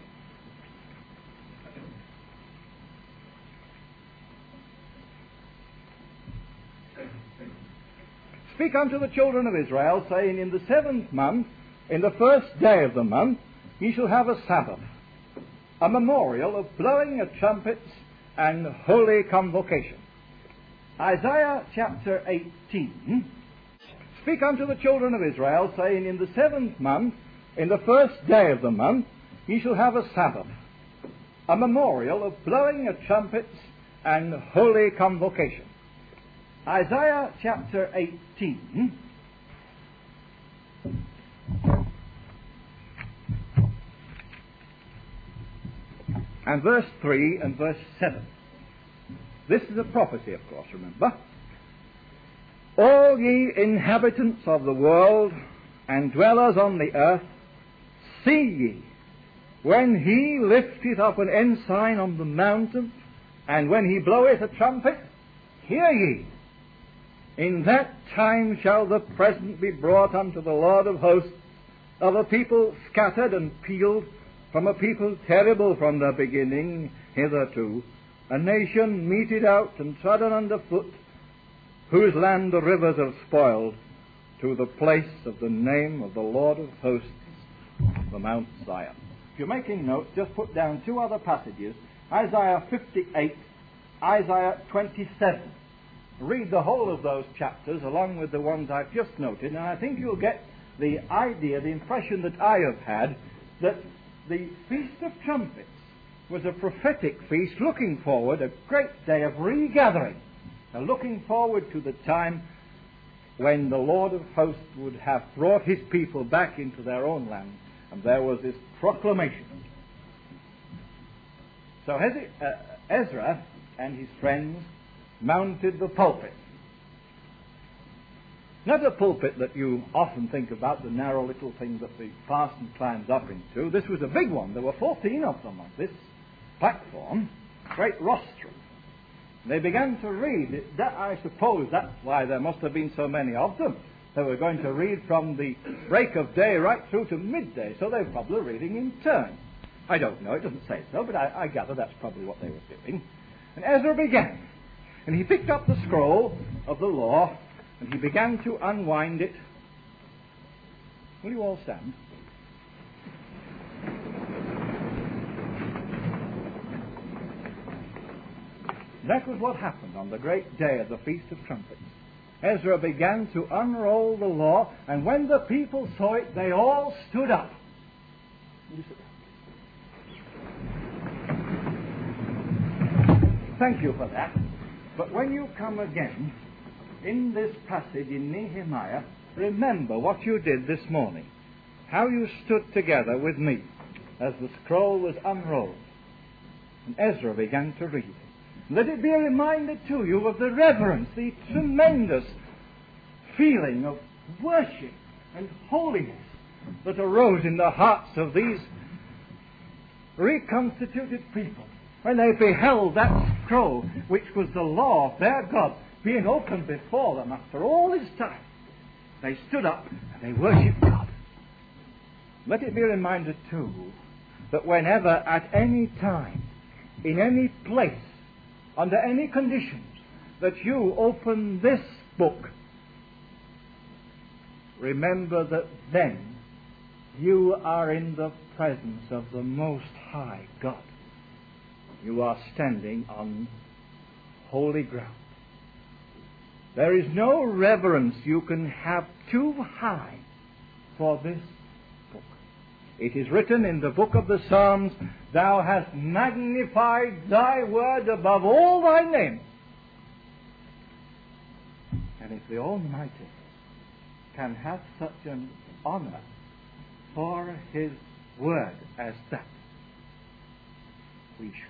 Speak unto the children of Israel, saying, in the seventh month, in the first day of the month, ye shall have a Sabbath, a memorial of blowing of trumpets and holy convocation. Isaiah chapter eighteen. Speak unto the children of Israel, saying, in the seventh month, in the first day of the month, ye shall have a Sabbath, a memorial of blowing of trumpets and holy convocation. Isaiah chapter eighteen. And verse three and verse seven. This is a prophecy, of course, remember. All ye inhabitants of the world and dwellers on the earth, see ye, when he lifteth up an ensign on the mountain, and when he bloweth a trumpet, hear ye. In that time shall the present be brought unto the Lord of hosts, of a people scattered and peeled, from a people terrible from the beginning hitherto, a nation meted out and trodden under foot, whose land the rivers have spoiled, to the place of the name of the Lord of hosts, the Mount Zion. If you're making notes, just put down two other passages, Isaiah fifty-eight, Isaiah twenty-seven. Read the whole of those chapters along with the ones I've just noted, and I think you'll get the idea, the impression that I have had, that the Feast of Trumpets was a prophetic feast looking forward, a great day of regathering, and looking forward to the time when the Lord of hosts would have brought his people back into their own land, and there was this proclamation. So Ezra and his friends mounted the pulpit. Not a pulpit that you often think about, the narrow little thing that the parson climbs up into. This was a big one. There were fourteen of them on this platform, great rostrum. They began to read. It, that, I suppose that's why there must have been so many of them. They were going to read from the break of day right through to midday, so they were probably reading in turn. I don't know, it doesn't say so, but I, I gather that's probably what they were doing. And Ezra began, and he picked up the scroll of the law, and he began to unwind it. Will you all stand? That was what happened on the great day of the Feast of Trumpets. Ezra began to unroll the law, and when the people saw it, they all stood up. Thank you for that. But when you come again in this passage in Nehemiah, remember what you did this morning, how you stood together with me as the scroll was unrolled, and Ezra began to read. Let it be a reminder to you of the reverence, the tremendous feeling of worship and holiness that arose in the hearts of these reconstituted people when they beheld that scroll, which was the law of their God, being opened before them after all this time. They stood up and they worshipped God. Let it be reminded too that whenever, at any time, in any place, under any conditions, that you open this book, remember that then you are in the presence of the Most High God. You are standing on holy ground. There is no reverence you can have too high for this book. It is written in the book of the Psalms, "Thou hast magnified thy word above all thy names." And if the Almighty can have such an honor for his word as that, we should.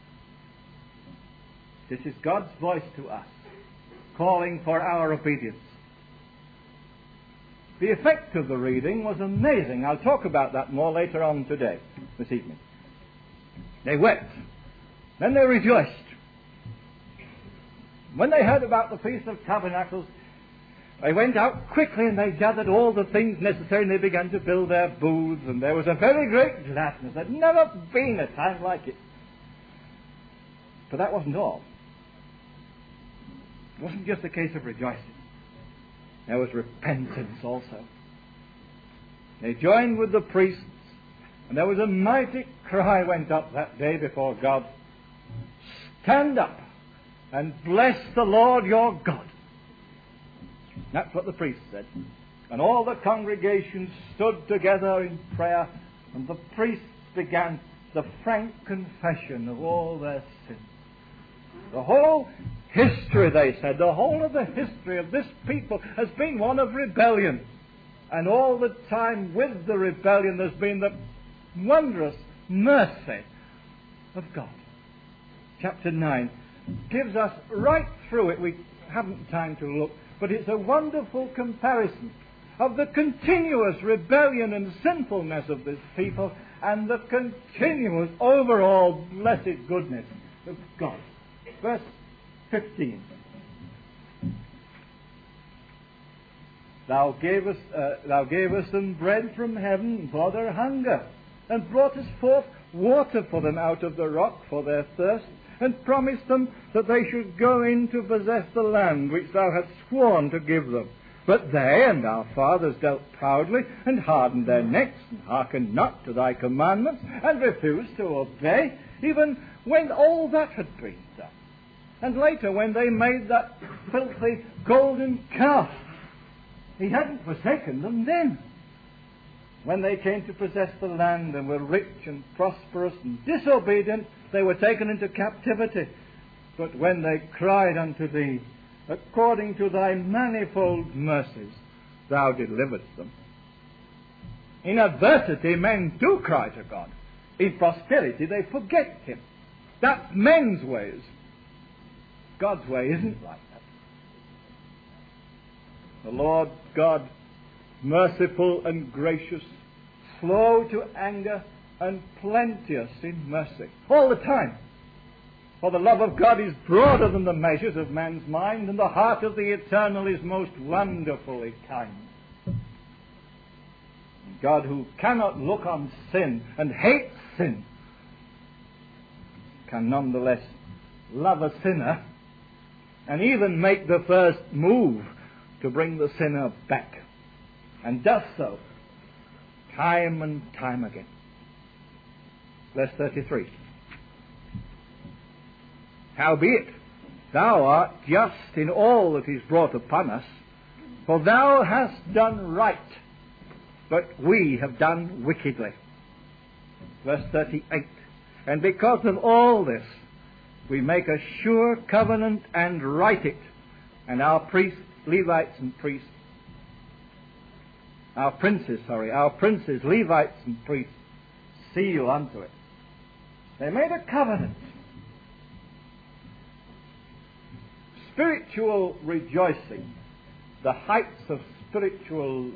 This is God's voice to us, calling for our obedience. The effect of the reading was amazing. I'll talk about that more later on today, this evening. They wept. Then they rejoiced. When they heard about the Feast of Tabernacles, they went out quickly and they gathered all the things necessary and they began to build their booths, and there was a very great gladness. There had never been a time like it. But that wasn't all. It wasn't just a case of rejoicing. There was repentance also. They joined with the priests, and there was a mighty cry went up that day before God. Stand up and bless the Lord your God. That's what the priests said. And all the congregation stood together in prayer, and the priests began the frank confession of all their sins. The whole history, they said, the whole of the history of this people has been one of rebellion. And all the time with the rebellion there's been the wondrous mercy of God. Chapter nine gives us right through it. We haven't time to look, but it's a wonderful comparison of the continuous rebellion and sinfulness of this people and the continuous overall blessed goodness of God. Verse fifteen. Thou gavest, uh, thou gavest them bread from heaven for their hunger, and broughtest forth water for them out of the rock for their thirst, and promised them that they should go in to possess the land which thou hadst sworn to give them. But they and our fathers dealt proudly, and hardened their necks, and hearkened not to thy commandments, and refused to obey, even when all that had been done. And later, when they made that filthy golden calf, he hadn't forsaken them then. When they came to possess the land and were rich and prosperous and disobedient, they were taken into captivity. But when they cried unto thee, according to thy manifold mercies, thou deliveredst them. In adversity, men do cry to God. In prosperity, they forget him. That's men's ways. God's way isn't like that. The Lord God, merciful and gracious, slow to anger and plenteous in mercy, all the time. For the love of God is broader than the measures of man's mind, and the heart of the Eternal is most wonderfully kind. God, who cannot look on sin and hates sin, can nonetheless love a sinner and even make the first move to bring the sinner back, and does so time and time again. Verse thirty-three. Howbeit, thou art just in all that is brought upon us, for thou hast done right, but we have done wickedly. Verse thirty-eight. And because of all this, we make a sure covenant and write it, and our priests, Levites and priests, our princes, sorry, our princes, Levites and priests, seal unto it. They made a covenant. Spiritual rejoicing, the heights of spiritual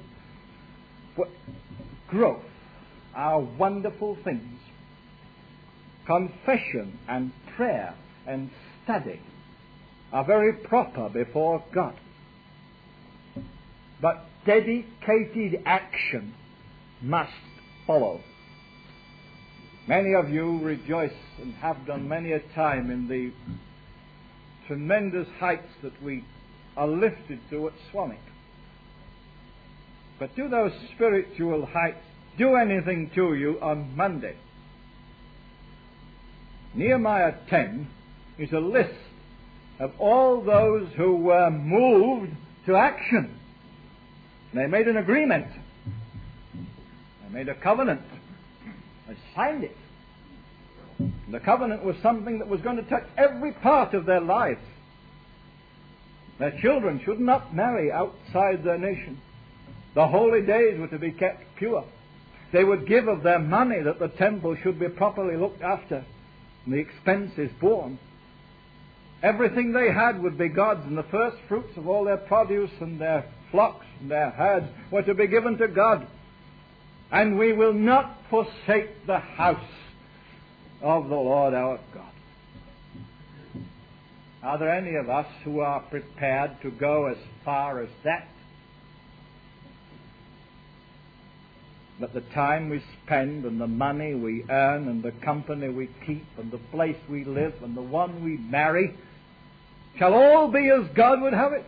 growth, are wonderful things. Confession and prayer and study are very proper before God. but dedicated action must follow. Many of you rejoice and have done many a time in the tremendous heights that we are lifted to at Swanwick. But do those spiritual heights do anything to you on Monday? Nehemiah ten is a list of all those who were moved to action. They made an agreement. They made a covenant. They signed it. The covenant was something that was going to touch every part of their lives. Their children should not marry outside their nation. The holy days were to be kept pure. They would give of their money that the temple should be properly looked after and the expenses borne. Everything they had would be God's, and the first fruits of all their produce and their flocks and their herds were to be given to God. And we will not forsake the house of the Lord our God. Are there any of us who are prepared to go as far as that? That the time we spend and the money we earn and the company we keep and the place we live and the one we marry shall all be as God would have it?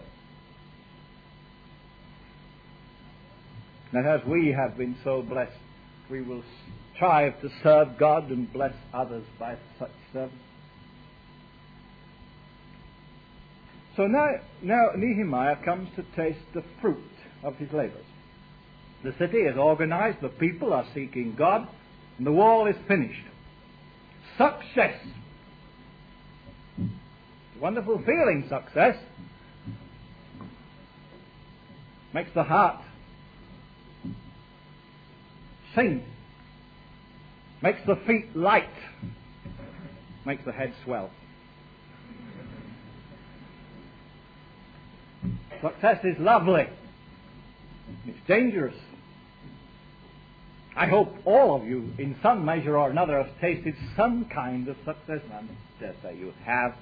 And as we have been so blessed, we will strive to serve God and bless others by such service. So now, now Nehemiah comes to taste the fruit of his labors. The city is organized, the people are seeking God, and the wall is finished. Success. It's a wonderful feeling, success. Makes the heart sing. Makes the feet light. Makes the head swell. Success is lovely. It's dangerous. I hope all of you, in some measure or another, have tasted some kind of success. I dare say you have.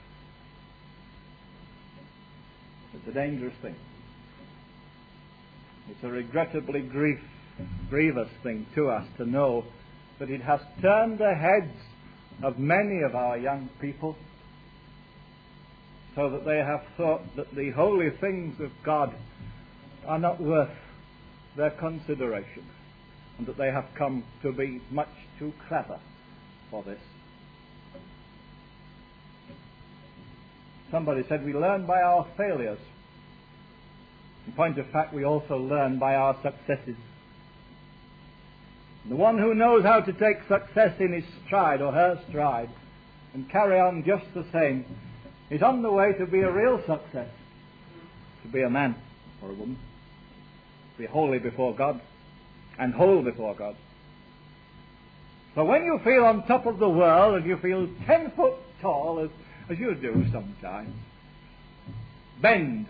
It's a dangerous thing. It's a regrettably grief, grievous thing to us to know that it has turned the heads of many of our young people so that they have thought that the holy things of God are not worth their consideration, and that they have come to be much too clever for this. Somebody said we learn by our failures. In point of fact, we also learn by our successes. The one who knows how to take success in his stride or her stride and carry on just the same is on the way to be a real success, to be a man or a woman, to be holy before God and whole before God. So when you feel on top of the world and you feel ten foot tall, as, as you do sometimes, bend.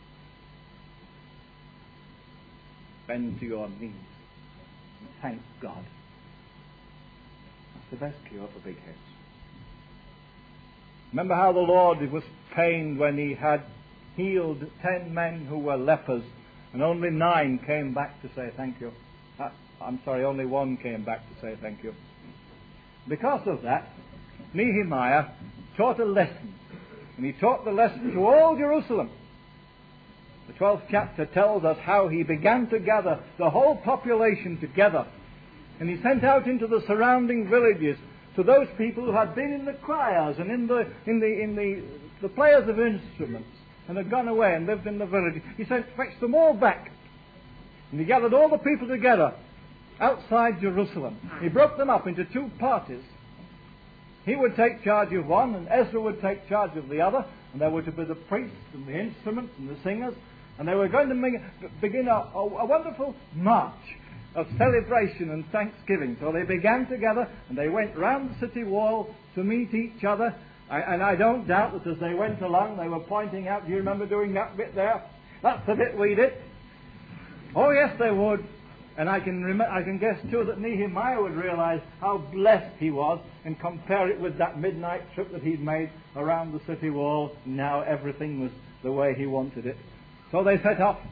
Bend to your knees and thank God. That's the best cure for big heads. Remember how the Lord was pained when he had healed ten men who were lepers, and only nine came back to say thank you. Uh, I'm sorry, only one came back to say thank you. Because of that, Nehemiah taught a lesson, and he taught the lesson to all Jerusalem. The twelfth chapter tells us how he began to gather the whole population together, and he sent out into the surrounding villages to those people who had been in the choirs and in the in the in the the players of instruments and had gone away and lived in the village. He sent fetched them all back, and he gathered all the people together outside Jerusalem. He broke them up into two parties. He would take charge of one, and Ezra would take charge of the other, and there were to be the priests and the instruments and the singers, and they were going to make, begin a, a, a wonderful march of celebration and thanksgiving. So they began together, and they went round the city wall to meet each other. I, and I don't doubt that as they went along, they were pointing out, do you remember doing that bit there? That's the bit we did. Oh, yes, they would. And I can rem- I can guess, too, that Nehemiah would realize how blessed he was and compare it with that midnight trip that he'd made around the city wall. Now everything was the way he wanted it. So they set off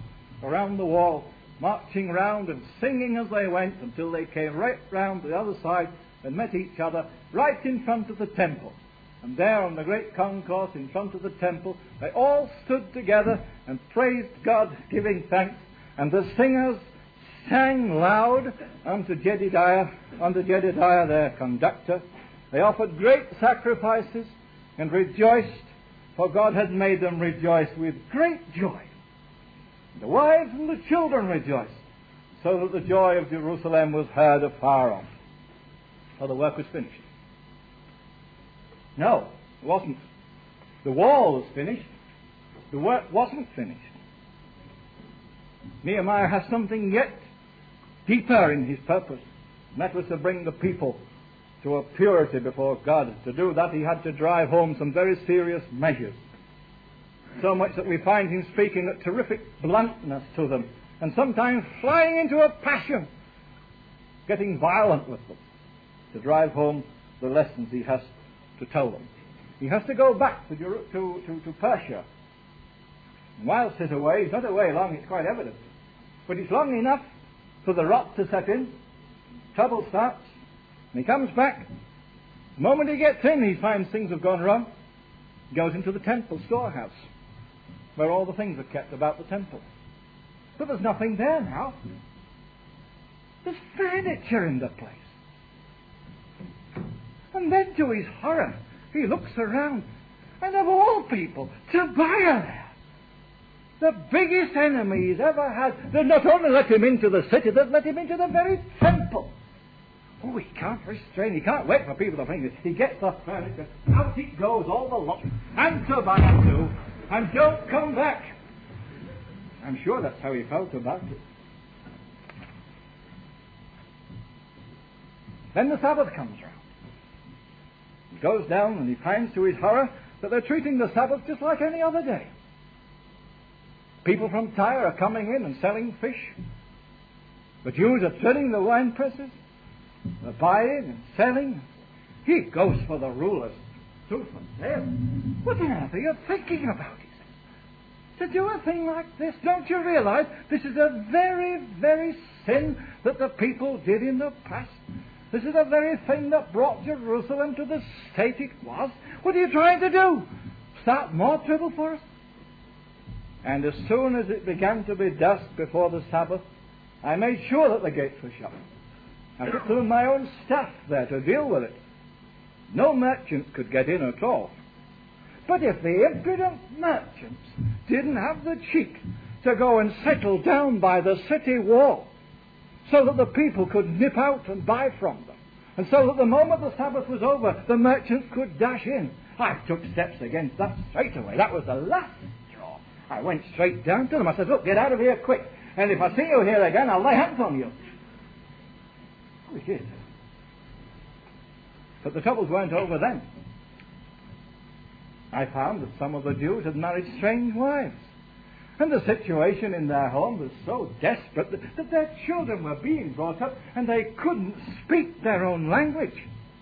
around the wall, marching round and singing as they went until they came right round the other side and met each other right in front of the temple. And there on the great concourse in front of the temple, they all stood together and praised God, giving thanks. And the singers sang loud unto Jedediah, unto Jedediah their conductor. They offered great sacrifices and rejoiced, for God had made them rejoice with great joy. The wives and the children rejoiced, so that the joy of Jerusalem was heard afar off. So the work was finished. No, it wasn't. The wall was finished. The work wasn't finished. Nehemiah has something yet deeper in his purpose, and that was to bring the people to a purity before God. To do that, he had to drive home some very serious measures. So much that we find him speaking at terrific bluntness to them, and sometimes flying into a passion, getting violent with them, to drive home the lessons he has to tell them. He has to go back to, to, to, to Persia. And whilst he's away, he's not away long, it's quite evident, but it's long enough for the rot to set in, trouble starts, and he comes back. The moment he gets in, he finds things have gone wrong. He goes into the temple storehouse, where all the things are kept about the temple. But there's nothing there now. There's furniture in the place. And then to his horror, he looks around, and of all people, Tobiah there, the biggest enemy he's ever had, they not only let him into the city, they've let him into the very temple. Oh, he can't restrain, he can't wait for people to think it. He gets the furniture, out it goes, all the lot, and Tobiah too, and don't come back. I'm sure that's how he felt about it. Then the Sabbath comes round. He goes down and he finds to his horror that they're treating the Sabbath just like any other day. People from Tyre are coming in and selling fish. The Jews are filling the wine presses. They're buying and selling. He goes for the rulers. Truth and sale. What on earth are you thinking about? He says. To do a thing like this, don't you realize this is a very, very sin that the people did in the past? This is the very thing that brought Jerusalem to the state it was. What are you trying to do? Start more trouble for us? And as soon as it began to be dusk before the Sabbath, I made sure that the gates were shut. I put some of my own staff there to deal with it. No merchant could get in at all. But if the impudent merchants didn't have the cheek to go and settle down by the city wall, so that the people could nip out and buy from them, and so that the moment the Sabbath was over, the merchants could dash in, I took steps against that straight away. That was the last straw. I went straight down to them. I said, look, get out of here quick, and if I see you here again, I'll lay hands on you. We did. But the troubles weren't over then. I found that some of the Jews had married strange wives. And the situation in their home was so desperate that, that their children were being brought up and they couldn't speak their own language.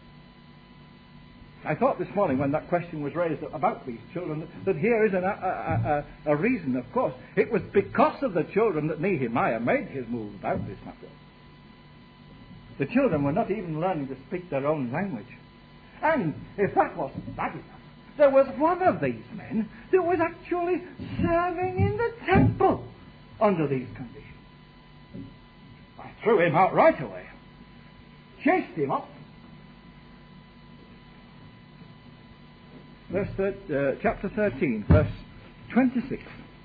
I thought this morning when that question was raised about these children that, that here is an, a, a, a, a reason, of course. It was because of the children that Nehemiah made his move about this matter. The children were not even learning to speak their own language. And if that wasn't bad enough, there was one of these men that was actually serving in the temple under these conditions. I threw him out right away, chased him up. Verse thir- uh, chapter thirteen, verse twenty-six.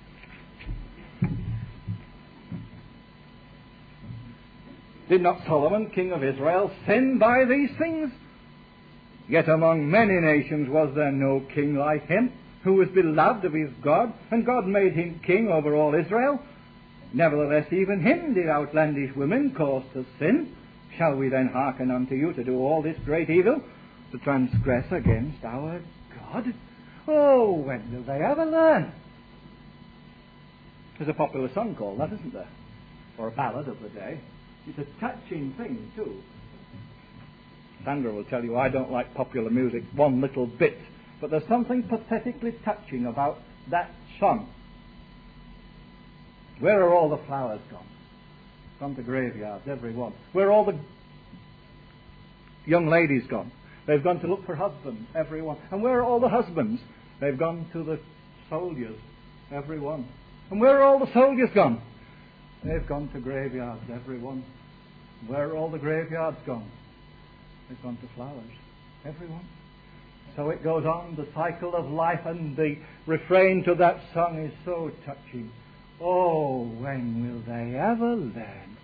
Did not Solomon, king of Israel, sin by these things? Yet among many nations was there no king like him, who was beloved of his God, and God made him king over all Israel. Nevertheless, even him did outlandish women cause to sin. Shall we then hearken unto you to do all this great evil, to transgress against our God? Oh, when will they ever learn? There's a popular song called that, isn't there? Or a ballad of the day. It's a touching thing, too. Sandra will tell you I don't like popular music one little bit, but there's something pathetically touching about that song. Where are all the flowers gone? Gone to graveyards, every one. Where are all the young ladies gone? They've gone to look for husbands, every one. And where are all the husbands? They've gone to the soldiers, every one. And where are all the soldiers gone? They've gone to graveyards, every one. Where are all the graveyards gone? They've gone to flowers, every one. So it goes on, the cycle of life, and the refrain to that song is so touching. Oh, when will they ever learn?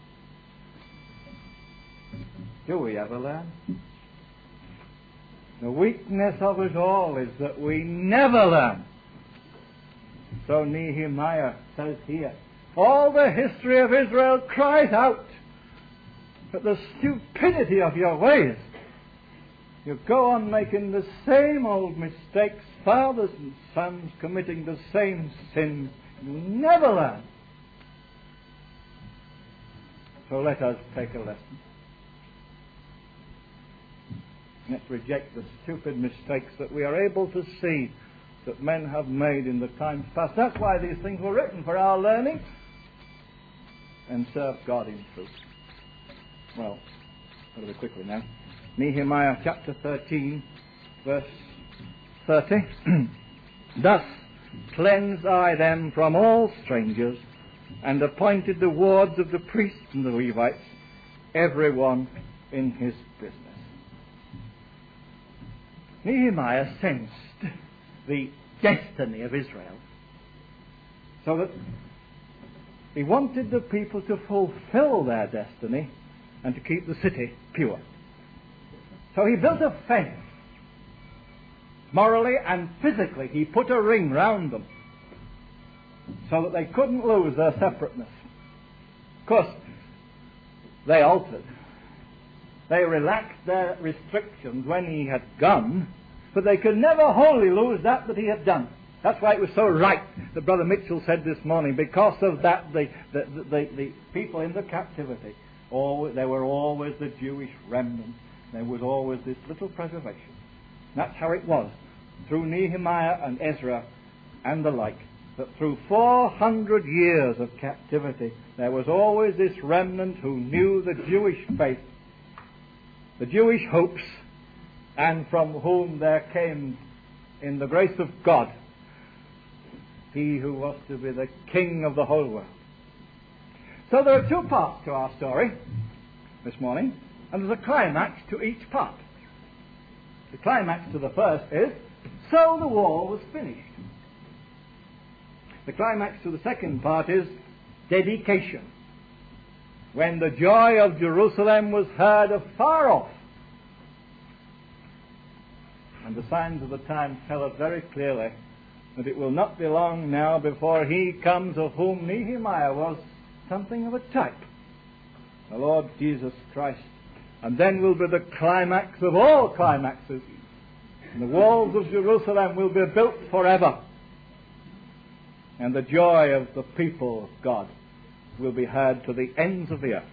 Do we ever learn? The weakness of us all is that we never learn. So Nehemiah says here, all the history of Israel cries out at the stupidity of your ways. You go on making the same old mistakes, fathers and sons committing the same sins. You never learn. So let us take a lesson. Let's reject the stupid mistakes that we are able to see that men have made in the times past. That's why these things were written, for our learning, and serve God in truth. Well, a little bit quickly now. Nehemiah chapter thirteen, verse thirty. Thus cleansed I them from all strangers, and appointed the wards of the priests and the Levites, every one in his business. Nehemiah sensed the destiny of Israel, so that he wanted the people to fulfill their destiny and to keep the city pure. So he built a fence. Morally and physically, he put a ring round them so that they couldn't lose their separateness. Of course, they altered. They relaxed their restrictions when he had gone, but they could never wholly lose that that he had done. That's why it was so right that Brother Mitchell said this morning. Because of that, the, the, the, the people in the captivity, always, there were always the Jewish remnant. There was always this little preservation. That's how it was, through Nehemiah and Ezra and the like, that through four hundred years of captivity, there was always this remnant who knew the Jewish faith, the Jewish hopes, and from whom there came, in the grace of God, he who was to be the King of the whole world. So there are two parts to our story this morning, and there's a climax to each part. The climax to the first is, so the wall was finished. The climax to the second part is dedication, when the joy of Jerusalem was heard afar off. And the signs of the times tell us very clearly that it will not be long now before he comes of whom Nehemiah was something of a type, the Lord Jesus Christ. And then will be the climax of all climaxes. And the walls of Jerusalem will be built forever. And the joy of the people of God will be heard to the ends of the earth.